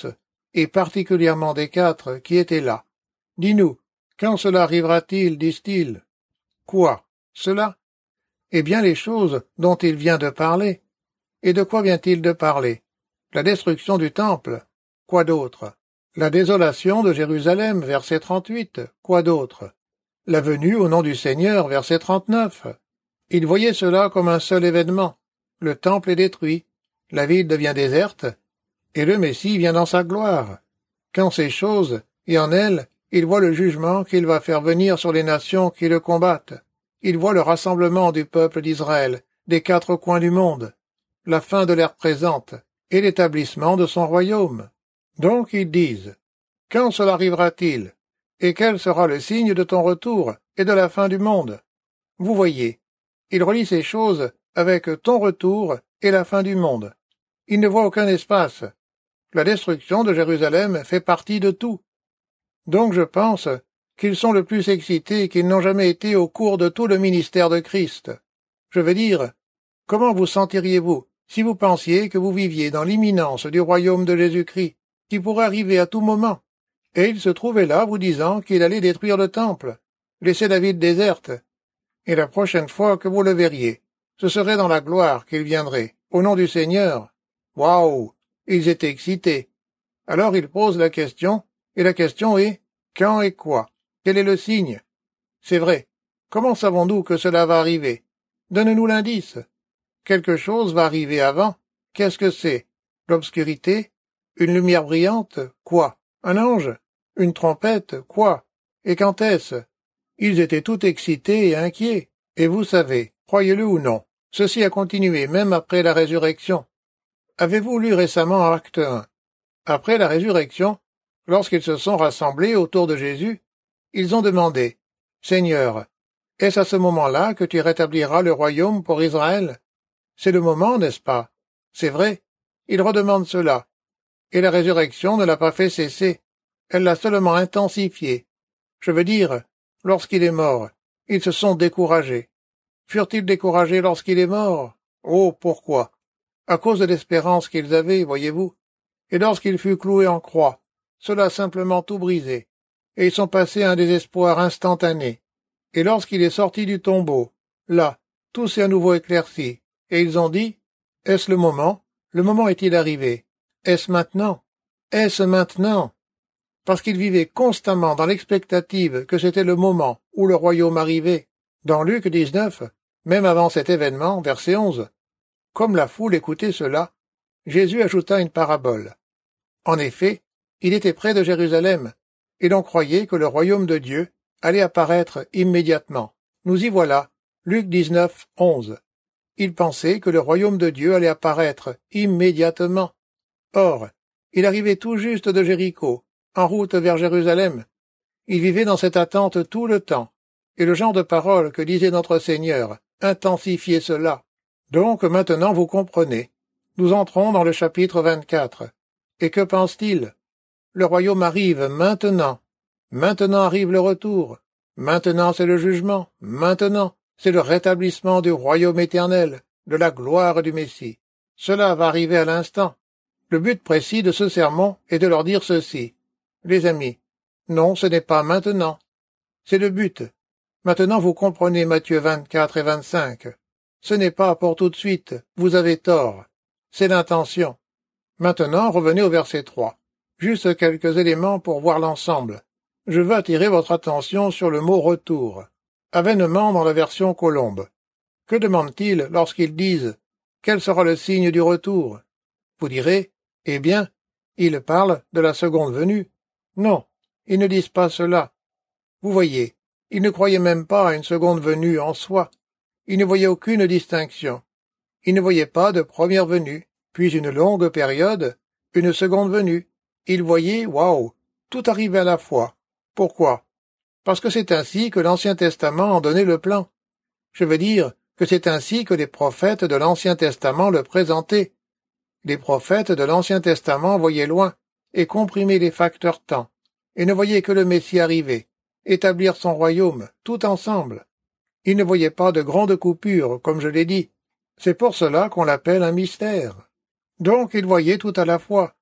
[SPEAKER 2] et particulièrement des quatre qui étaient là. Dis-nous, quand cela arrivera-t-il, disent-ils? Quoi? Cela? Eh bien les choses dont il vient de parler. Et de quoi vient-il de parler? La destruction du temple. Quoi d'autre? La désolation de Jérusalem, verset trente-huit. Quoi d'autre? La venue au nom du Seigneur, verset trente-neuf. Il voyait cela comme un seul événement. Le temple est détruit, la ville devient déserte, et le Messie vient dans sa gloire. Quand ces choses, et en elles, il voit le jugement qu'il va faire venir sur les nations qui le combattent. Il voit le rassemblement du peuple d'Israël, des quatre coins du monde, la fin de l'ère présente, et l'établissement de son royaume. Donc ils disent, quand cela arrivera-t-il? Et quel sera le signe de ton retour et de la fin du monde? Vous voyez, il relie ces choses avec ton retour et la fin du monde. Il ne voit aucun espace. La destruction de Jérusalem fait partie de tout. Donc je pense qu'ils sont le plus excités qu'ils n'ont jamais été au cours de tout le ministère de Christ. Je veux dire, comment vous sentiriez-vous si vous pensiez que vous viviez dans l'imminence du royaume de Jésus-Christ, qui pourrait arriver à tout moment, et il se trouvait là vous disant qu'il allait détruire le temple, laisser la ville déserte, et la prochaine fois que vous le verriez, ce serait dans la gloire qu'il viendrait, au nom du Seigneur. Waouh! Ils étaient excités. Alors ils posent la question, et la question est, quand et quoi? Quel est le signe? C'est vrai. Comment savons-nous que cela va arriver? Donne-nous l'indice. Quelque chose va arriver avant. Qu'est-ce que c'est? L'obscurité? Une lumière brillante? Quoi? Un ange? Une trompette? Quoi? Et quand est-ce? Ils étaient tout excités et inquiets. Et vous savez, croyez-le ou non, ceci a continué même après la résurrection. Avez-vous lu récemment Acte un? Après la résurrection, lorsqu'ils se sont rassemblés autour de Jésus, ils ont demandé, « Seigneur, est-ce à ce moment-là que tu rétabliras le royaume pour Israël? » C'est le moment, n'est-ce pas? C'est vrai. Ils redemandent cela. Et la résurrection ne l'a pas fait cesser. Elle l'a seulement intensifié. Je veux dire, lorsqu'il est mort, ils se sont découragés. Furent-ils découragés lorsqu'il est mort? Oh, pourquoi? À cause de l'espérance qu'ils avaient, voyez-vous. Et lorsqu'il fut cloué en croix, cela a simplement tout brisé, et ils sont passés à un désespoir instantané. Et lorsqu'il est sorti du tombeau, là, tout s'est à nouveau éclairci, et ils ont dit, « Est-ce le moment? Le moment est-il arrivé? Est-ce maintenant? Est-ce maintenant? » Parce qu'ils vivaient constamment dans l'expectative que c'était le moment où le royaume arrivait. Dans Luc dix-neuf, même avant cet événement, verset onze, comme la foule écoutait cela, Jésus ajouta une parabole. En effet, il était près de Jérusalem, et l'on croyait que le royaume de Dieu allait apparaître immédiatement. Nous y voilà, Luc dix-neuf, onze. Il pensait que le royaume de Dieu allait apparaître immédiatement. Or, il arrivait tout juste de Jéricho, en route vers Jérusalem. Il vivait dans cette attente tout le temps, et le genre de parole que disait notre Seigneur intensifiait cela. Donc maintenant vous comprenez. Nous entrons dans le chapitre vingt-quatre. Et que pense-t-il? Le royaume arrive maintenant. Maintenant arrive le retour. Maintenant c'est le jugement. Maintenant c'est le rétablissement du royaume éternel, de la gloire du Messie. Cela va arriver à l'instant. Le but précis de ce sermon est de leur dire ceci. Les amis, non, ce n'est pas maintenant. C'est le but. Maintenant vous comprenez Matthieu vingt-quatre et vingt-cinq. Ce n'est pas pour tout de suite, vous avez tort. C'est l'intention. Maintenant, revenez au verset trois. Juste quelques éléments pour voir l'ensemble. Je veux attirer votre attention sur le mot « retour ». Avènement dans la version Colombe. Que demandent-ils lorsqu'ils disent « Quel sera le signe du retour ?» Vous direz « Eh bien, ils parlent de la seconde venue. » Non, ils ne disent pas cela. Vous voyez, ils ne croyaient même pas à une seconde venue en soi. Ils ne voyaient aucune distinction. Ils ne voyaient pas de première venue, puis une longue période, une seconde venue. Ils voyaient, waouh, tout arrivait à la fois. Pourquoi? Parce que c'est ainsi que l'Ancien Testament en donnait le plan. Je veux dire que c'est ainsi que les prophètes de l'Ancien Testament le présentaient. Les prophètes de l'Ancien Testament voyaient loin et comprimaient les facteurs temps, et ne voyaient que le Messie arriver, établir son royaume, tout ensemble. Ils ne voyaient pas de grandes coupures, comme je l'ai dit. C'est pour cela qu'on l'appelle un mystère. Donc ils voyaient tout à la fois.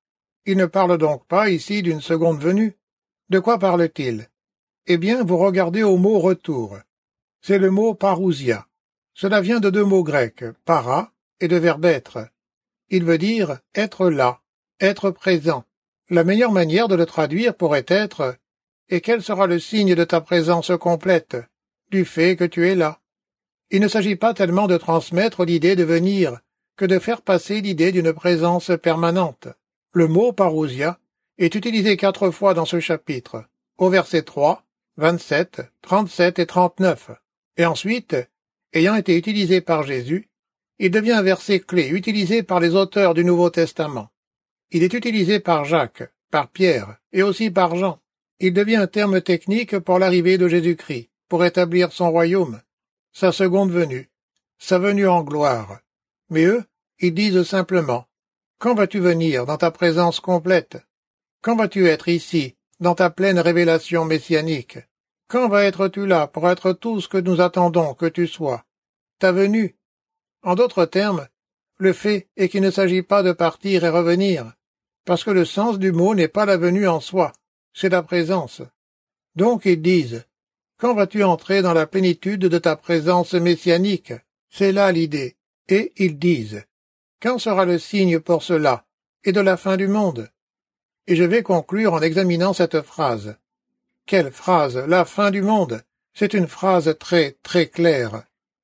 [SPEAKER 2] Il ne parle donc pas ici d'une seconde venue. De quoi parle-t-il? Eh bien, vous regardez au mot retour. C'est le mot parousia. Cela vient de deux mots grecs, para et de verbe être. Il veut dire être là, être présent. La meilleure manière de le traduire pourrait être « Et quel sera le signe de ta présence complète, du fait que tu es là ?» Il ne s'agit pas tellement de transmettre l'idée de venir que de faire passer l'idée d'une présence permanente. Le mot parousia est utilisé quatre fois dans ce chapitre, au verset trois, vingt-sept, trente-sept et trente-neuf. Et ensuite, ayant été utilisé par Jésus, il devient un verset clé utilisé par les auteurs du Nouveau Testament. Il est utilisé par Jacques, par Pierre et aussi par Jean. Il devient un terme technique pour l'arrivée de Jésus-Christ, pour établir son royaume, sa seconde venue, sa venue en gloire. Mais eux, ils disent simplement « Quand vas-tu venir dans ta présence complète? Quand vas-tu être ici, dans ta pleine révélation messianique? Quand vas être-tu là pour être tout ce que nous attendons que tu sois? Ta venue ?» En d'autres termes, le fait est qu'il ne s'agit pas de partir et revenir, parce que le sens du mot n'est pas la venue en soi, c'est la présence. Donc ils disent « Quand vas-tu entrer dans la plénitude de ta présence messianique ?» C'est là l'idée. Et ils disent « Quand sera le signe pour cela, et de la fin du monde ?» Et je vais conclure en examinant cette phrase. Quelle phrase? La fin du monde. C'est une phrase très, très claire.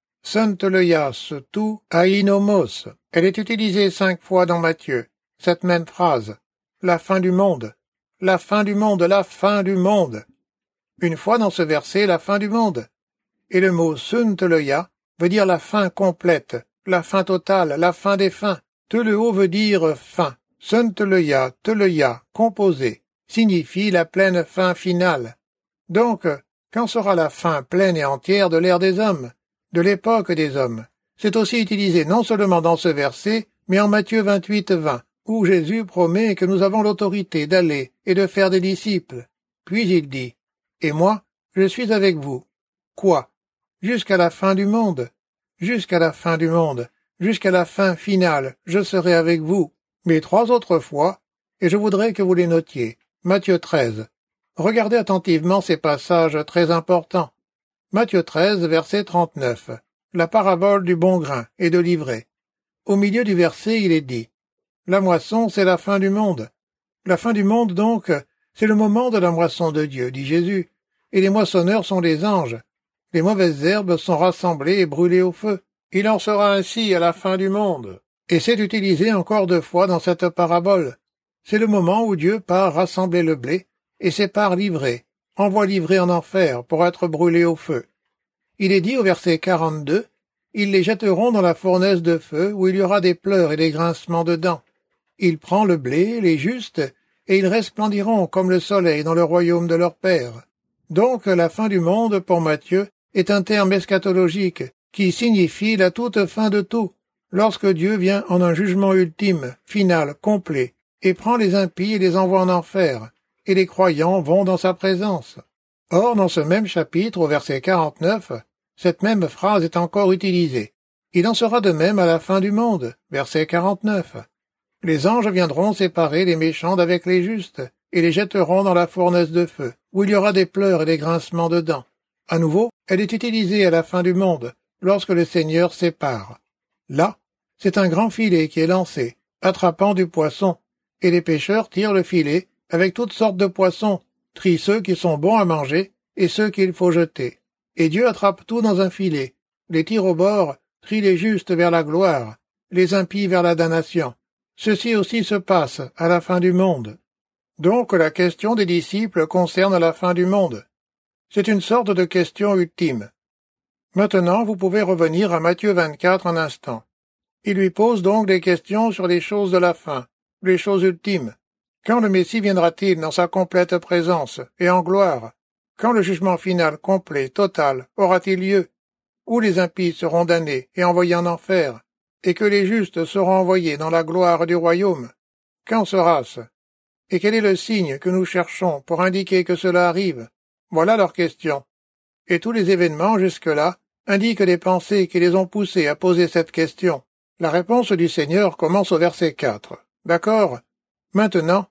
[SPEAKER 2] Sunteleias tu ainomos. Elle est utilisée cinq fois dans Matthieu. Cette même phrase. La fin du monde. La fin du monde, la fin du monde. Une fois dans ce verset, la fin du monde. Et le mot sunteleia veut dire la fin complète, la fin totale, la fin des fins. Teleo veut dire fin. Sunteleia, teleia, composé, signifie la pleine fin finale. Donc, quand sera la fin pleine et entière de l'ère des hommes, de l'époque des hommes? C'est aussi utilisé non seulement dans ce verset, mais en Matthieu vingt-huit, vingt, où Jésus promet que nous avons l'autorité d'aller et de faire des disciples. Puis il dit, « Et moi, je suis avec vous. » Quoi? Jusqu'à la fin du monde. Jusqu'à la fin du monde. Jusqu'à la fin finale, je serai avec vous. Mais trois autres fois, et je voudrais que vous les notiez. Matthieu treize. Regardez attentivement ces passages très importants. Matthieu treize, verset trente-neuf. La parabole du bon grain et de l'ivraie. Au milieu du verset, il est dit « La moisson, c'est la fin du monde. » La fin du monde, donc, c'est le moment de la moisson de Dieu, dit Jésus, et les moissonneurs sont les anges. Les mauvaises herbes sont rassemblées et brûlées au feu. Il en sera ainsi à la fin du monde. Et c'est utilisé encore deux fois dans cette parabole. C'est le moment où Dieu part rassembler le blé et sépare l'ivraie, envoie l'ivraie en enfer pour être brûlée au feu. Il est dit au verset quarante-deux, « Ils les jetteront dans la fournaise de feu où il y aura des pleurs et des grincements de dents. Il prend le blé, les justes, et ils resplendiront comme le soleil dans le royaume de leur Père. » Donc la fin du monde, pour Matthieu, est un terme eschatologique qui signifie la toute fin de tout, lorsque Dieu vient en un jugement ultime, final, complet, et prend les impies et les envoie en enfer, et les croyants vont dans sa présence. Or, dans ce même chapitre, au verset quarante-neuf, cette même phrase est encore utilisée. Il en sera de même à la fin du monde, verset quarante-neuf. Les anges viendront séparer les méchants d'avec les justes, et les jetteront dans la fournaise de feu, où il y aura des pleurs et des grincements de dents. À nouveau, elle est utilisée à la fin du monde, lorsque le Seigneur sépare. Là, c'est un grand filet qui est lancé, attrapant du poisson, et les pêcheurs tirent le filet avec toutes sortes de poissons, trient ceux qui sont bons à manger et ceux qu'il faut jeter. Et Dieu attrape tout dans un filet, les tire au bord, trie les justes vers la gloire, les impies vers la damnation. Ceci aussi se passe à la fin du monde. Donc la question des disciples concerne la fin du monde. C'est une sorte de question ultime. Maintenant, vous pouvez revenir à Matthieu vingt-quatre un instant. Il lui pose donc des questions sur les choses de la fin, les choses ultimes. Quand le Messie viendra-t-il dans sa complète présence et en gloire? Quand le jugement final, complet, total, aura-t-il lieu? Où les impies seront damnés et envoyés en enfer, et que les justes seront envoyés dans la gloire du royaume? Quand sera-ce? Et quel est le signe que nous cherchons pour indiquer que cela arrive? Voilà leur question. Et tous les événements jusque-là indiquent les pensées qui les ont poussés à poser cette question. La réponse du Seigneur commence au verset quatre. D'accord? Maintenant,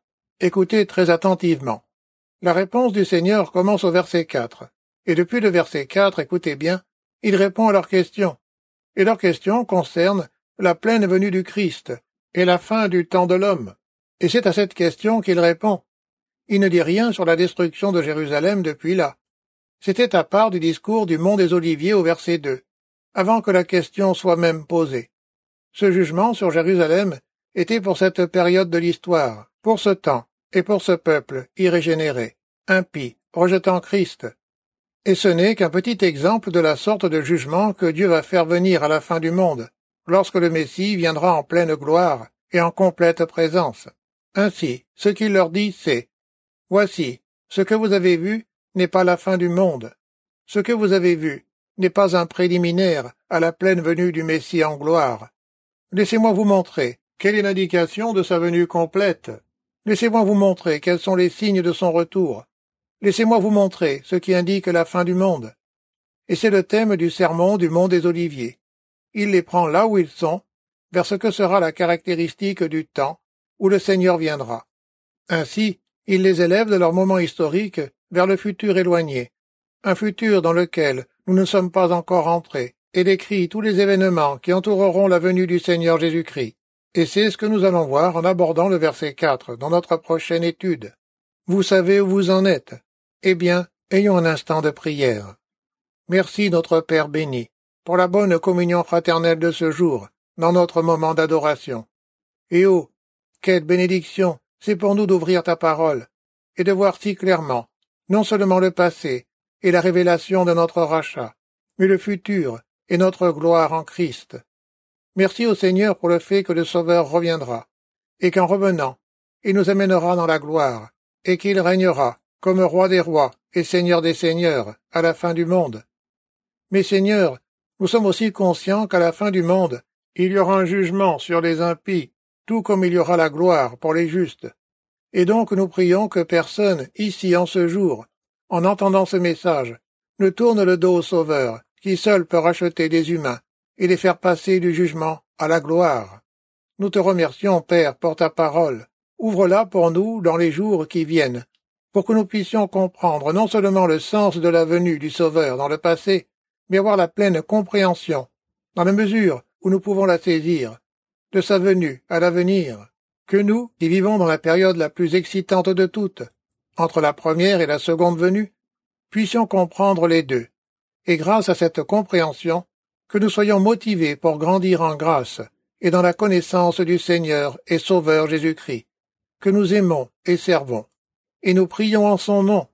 [SPEAKER 2] Écoutez très attentivement. La réponse du Seigneur commence au verset quatre. Et depuis le verset quatre, écoutez bien, il répond à leurs questions. Et leurs questions concernent la pleine venue du Christ et la fin du temps de l'homme. Et c'est à cette question qu'il répond. Il ne dit rien sur la destruction de Jérusalem depuis là. C'était à part du discours du mont des Oliviers au verset deux, avant que la question soit même posée. Ce jugement sur Jérusalem était pour cette période de l'histoire, pour ce temps, et pour ce peuple irrégénéré, impie, rejetant Christ. Et ce n'est qu'un petit exemple de la sorte de jugement que Dieu va faire venir à la fin du monde, lorsque le Messie viendra en pleine gloire et en complète présence. Ainsi, ce qu'il leur dit, c'est « Voici, ce que vous avez vu n'est pas la fin du monde. Ce que vous avez vu n'est pas un préliminaire à la pleine venue du Messie en gloire. Laissez-moi vous montrer quelle est l'indication de sa venue complète. Laissez-moi vous montrer quels sont les signes de son retour. Laissez-moi vous montrer ce qui indique la fin du monde. » Et c'est le thème du sermon du mont des Oliviers. Il les prend là où ils sont, vers ce que sera la caractéristique du temps où le Seigneur viendra. Ainsi, il les élève de leur moment historique vers le futur éloigné, un futur dans lequel nous ne sommes pas encore entrés, et décrit tous les événements qui entoureront la venue du Seigneur Jésus-Christ. Et c'est ce que nous allons voir en abordant le verset quatre dans notre prochaine étude. Vous savez où vous en êtes. Eh bien, ayons un instant de prière. Merci notre Père béni, pour la bonne communion fraternelle de ce jour, dans notre moment d'adoration. Et oh, quelle bénédiction c'est pour nous d'ouvrir ta parole, et de voir si clairement, non seulement le passé et la révélation de notre rachat, mais le futur et notre gloire en Christ. Merci au Seigneur pour le fait que le Sauveur reviendra, et qu'en revenant, il nous amènera dans la gloire, et qu'il régnera comme roi des rois et seigneur des seigneurs à la fin du monde. Mais Seigneur, nous sommes aussi conscients qu'à la fin du monde, il y aura un jugement sur les impies, tout comme il y aura la gloire pour les justes. Et donc nous prions que personne, ici en ce jour, en entendant ce message, ne tourne le dos au Sauveur, qui seul peut racheter les humains, et les faire passer du jugement à la gloire. Nous te remercions, Père, pour ta parole. Ouvre-la pour nous dans les jours qui viennent, pour que nous puissions comprendre non seulement le sens de la venue du Sauveur dans le passé, mais avoir la pleine compréhension, dans la mesure où nous pouvons la saisir, de sa venue à l'avenir, que nous, qui vivons dans la période la plus excitante de toutes, entre la première et la seconde venue, puissions comprendre les deux, et grâce à cette compréhension, que nous soyons motivés pour grandir en grâce et dans la connaissance du Seigneur et Sauveur Jésus-Christ, que nous aimons et servons, et nous prions en son nom.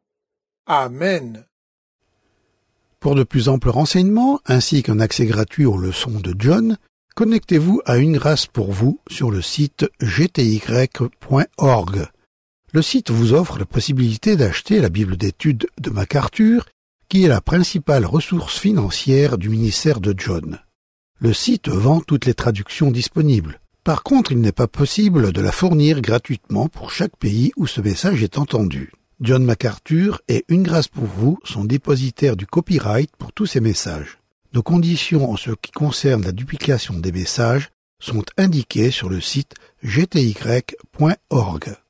[SPEAKER 2] Amen.
[SPEAKER 1] Pour de plus amples renseignements, ainsi qu'un accès gratuit aux leçons de John, connectez-vous à Une Grâce pour vous sur le site g t y point org. Le site vous offre la possibilité d'acheter la Bible d'études de MacArthur, qui est la principale ressource financière du ministère de John. Le site vend toutes les traductions disponibles. Par contre, il n'est pas possible de la fournir gratuitement pour chaque pays où ce message est entendu. John MacArthur et Une Grâce pour vous sont dépositaires du copyright pour tous ces messages. Nos conditions en ce qui concerne la duplication des messages sont indiquées sur le site g t y point org.